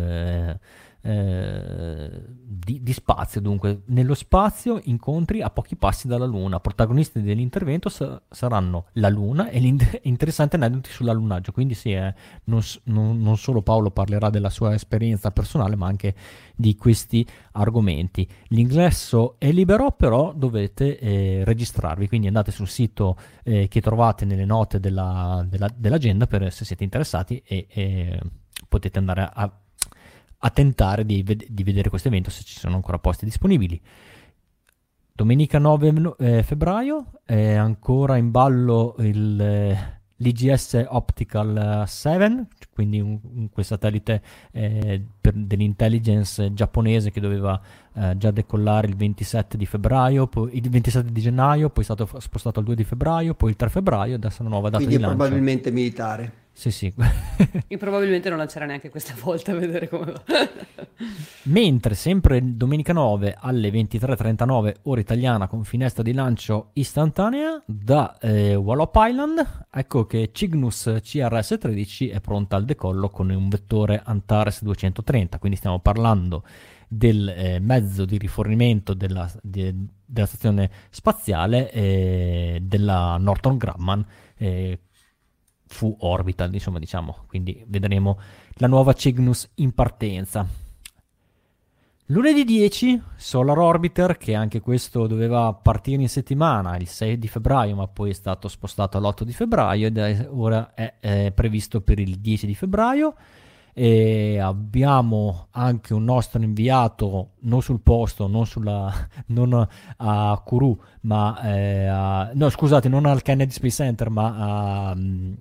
di spazio. Dunque, nello spazio, incontri a pochi passi dalla Luna. Protagonisti dell'intervento saranno la Luna e interessanti aneddoti sull'allunaggio. Quindi non solo Paolo parlerà della sua esperienza personale, ma anche di questi argomenti. L'ingresso è libero, però dovete registrarvi, quindi andate sul sito che trovate nelle note dell'agenda se siete interessati e potete andare a tentare di vedere questo evento se ci sono ancora posti disponibili. Domenica 9 febbraio è ancora in ballo l'IGS Optical 7, quindi quel satellite dell'intelligence giapponese che doveva già decollare il 27 di febbraio, poi il 27 di gennaio, poi è stato spostato al 2 di febbraio, poi il 3 febbraio, adesso una nuova data Quindi di è lancio. probabilmente militare. Sì. E probabilmente non lancerà neanche questa volta a vedere come va. Mentre sempre domenica 9 alle 23:39 ora italiana con finestra di lancio istantanea da Wallop Island, ecco che Cygnus CRS-13 è pronta al decollo con un vettore Antares 230, quindi stiamo parlando del mezzo di rifornimento della stazione spaziale della Northrop Grumman fu Orbital, insomma, diciamo. Quindi vedremo la nuova Cygnus in partenza. Lunedì 10 Solar Orbiter, che anche questo doveva partire in settimana il 6 di febbraio, ma poi è stato spostato all'8 di febbraio ed ora è previsto per il 10 di febbraio. E abbiamo anche un nostro inviato non sul posto, non a Kourou, ma no, scusate, non al Kennedy Space Center, ma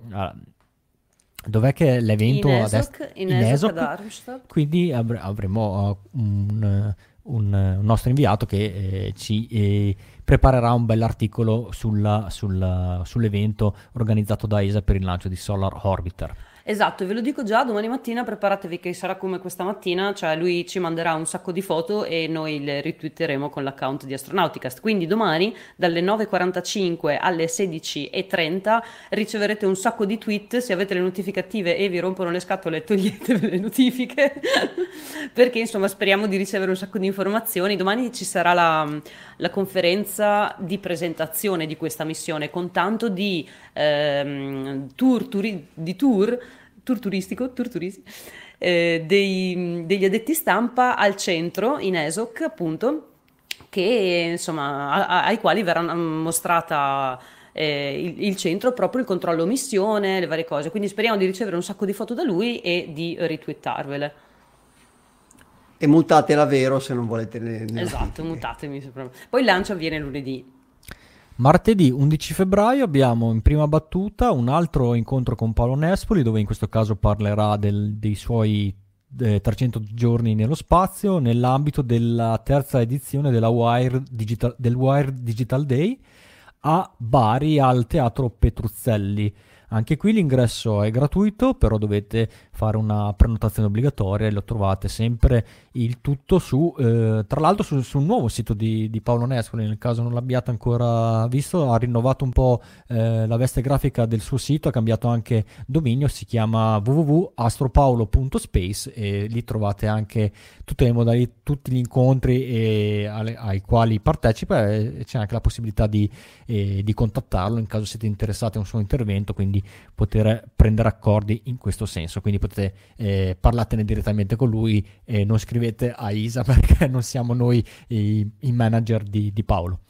dov'è che è l'evento? In ESOC ad Armstrong. Quindi avremo un nostro inviato che ci preparerà un bell'articolo sull'evento organizzato da ESA per il lancio di Solar Orbiter. Esatto, e ve lo dico già, domani mattina preparatevi che sarà come questa mattina, cioè lui ci manderà un sacco di foto e noi le ritwitteremo con l'account di Astronauticast. Quindi domani dalle 9:45 alle 16:30 riceverete un sacco di tweet. Se avete le notificative e vi rompono le scatole, toglietevi le notifiche perché insomma speriamo di ricevere un sacco di informazioni. Domani ci sarà la conferenza di presentazione di questa missione con tanto di tour turistici, degli addetti stampa al centro in ESOC, appunto, che insomma ai quali verrà mostrata il centro, proprio il controllo missione, le varie cose. Quindi speriamo di ricevere un sacco di foto da lui e di ritwittarvele. E mutatela vero se non volete Esatto, mutatemi. Poi il lancio avviene lunedì. Martedì 11 febbraio abbiamo in prima battuta un altro incontro con Paolo Nespoli, dove in questo caso parlerà dei suoi 300 giorni nello spazio nell'ambito della terza edizione del Wired Digital Day a Bari al Teatro Petruzzelli. Anche qui l'ingresso è gratuito, però dovete fare una prenotazione obbligatoria e lo trovate sempre il tutto tra l'altro sul nuovo sito di Paolo Nespoli, nel caso non l'abbiate ancora visto. Ha rinnovato un po' la veste grafica del suo sito, ha cambiato anche dominio, si chiama www.astropaolo.space e lì trovate anche tutte le modalità, tutti gli incontri ai quali partecipa, e c'è anche la possibilità di contattarlo in caso siete interessati a un suo intervento, quindi poter prendere accordi in questo senso. Quindi potete parlatene direttamente con lui e non scrivete a Isa, perché non siamo noi i manager di Paolo.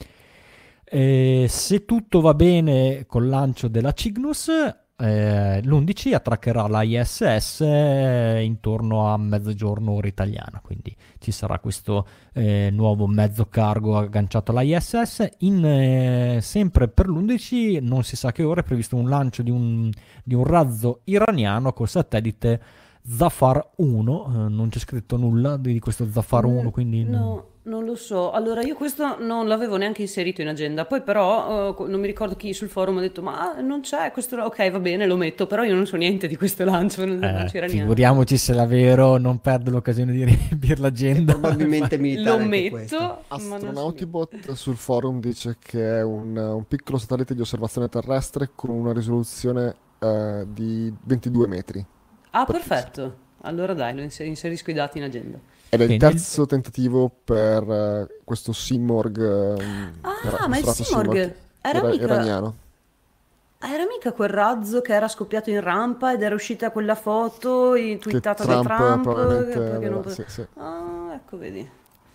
Se tutto va bene col lancio della Cygnus, l'11 attraccherà la ISS intorno a mezzogiorno ora italiana, quindi ci sarà questo nuovo mezzo cargo agganciato alla ISS. Sempre per l'11 non si sa che ora è previsto un lancio di un razzo iraniano col satellite Zafar 1. Non c'è scritto nulla di questo Zafar 1, quindi no, non lo so. Allora, io questo non l'avevo neanche inserito in agenda, poi però non mi ricordo chi sul forum ha detto ma non c'è questo, ok, va bene, lo metto, però io non so niente di questo lancio, non c'era niente. Figuriamoci se è vero, non perdo l'occasione di riempire l'agenda. Probabilmente militare lo anche questo. metto. Astronautibot sul forum dice che è un piccolo satellite di osservazione terrestre con una risoluzione di 22 metri. Ah, perfetto. Allora dai, lo inserisco i dati in agenda. Ed è il Quindi- terzo tentativo per questo Simorgh. Ma il Simorgh era mica... iraniano. Era mica quel razzo che era scoppiato in rampa ed era uscita quella foto twittata da Trump Trump? probabilmente perché non- aveva- sì. Ah, ecco, vedi.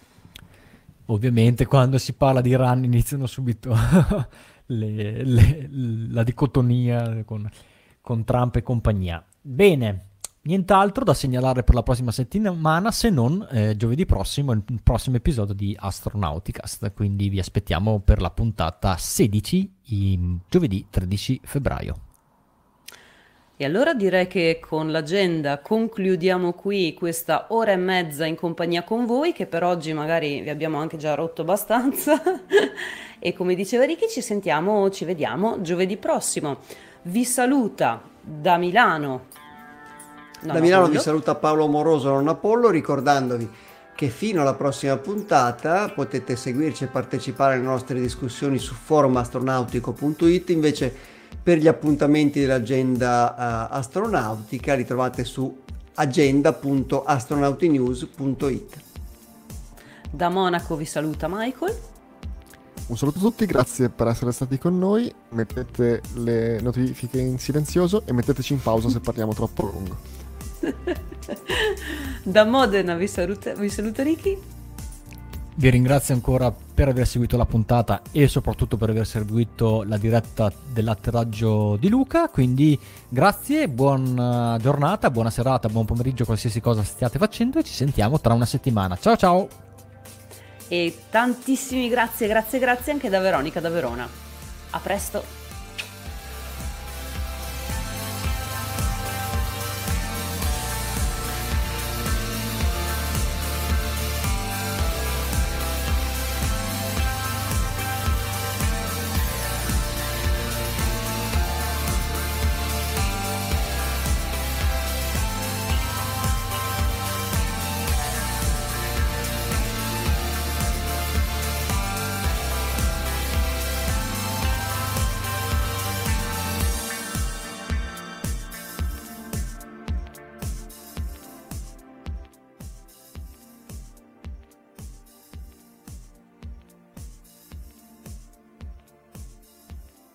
Ovviamente quando si parla di Iran iniziano subito la dicotomia con Trump e compagnia. Bene, nient'altro da segnalare per la prossima settimana, se non giovedì prossimo, il prossimo episodio di Astronauticast. Quindi vi aspettiamo per la puntata 16, giovedì 13 febbraio. E allora direi che con l'agenda concludiamo qui questa ora e mezza in compagnia con voi, che per oggi magari vi abbiamo anche già rotto abbastanza. E come diceva Ricky, ci vediamo giovedì prossimo. Vi saluta da Milano. Da Milano vi Apollo. saluta Paolo Moroso, non Apollo, ricordandovi che fino alla prossima puntata potete seguirci e partecipare alle nostre discussioni su forumastronautico.it. Invece per gli appuntamenti dell'agenda astronautica li trovate su agenda.astronautinews.it. Da Monaco vi saluta Michael. Un saluto a tutti, grazie per essere stati con noi. Mettete le notifiche in silenzioso e metteteci in pausa se parliamo troppo a lungo. Da Modena vi saluta Ricky. Vi ringrazio ancora per aver seguito la puntata e soprattutto per aver seguito la diretta dell'atterraggio di Luca. Quindi grazie, buona giornata, buona serata, buon pomeriggio, qualsiasi cosa stiate facendo, e ci sentiamo tra una settimana. Ciao ciao! E tantissimi grazie anche da Veronica da Verona. A presto!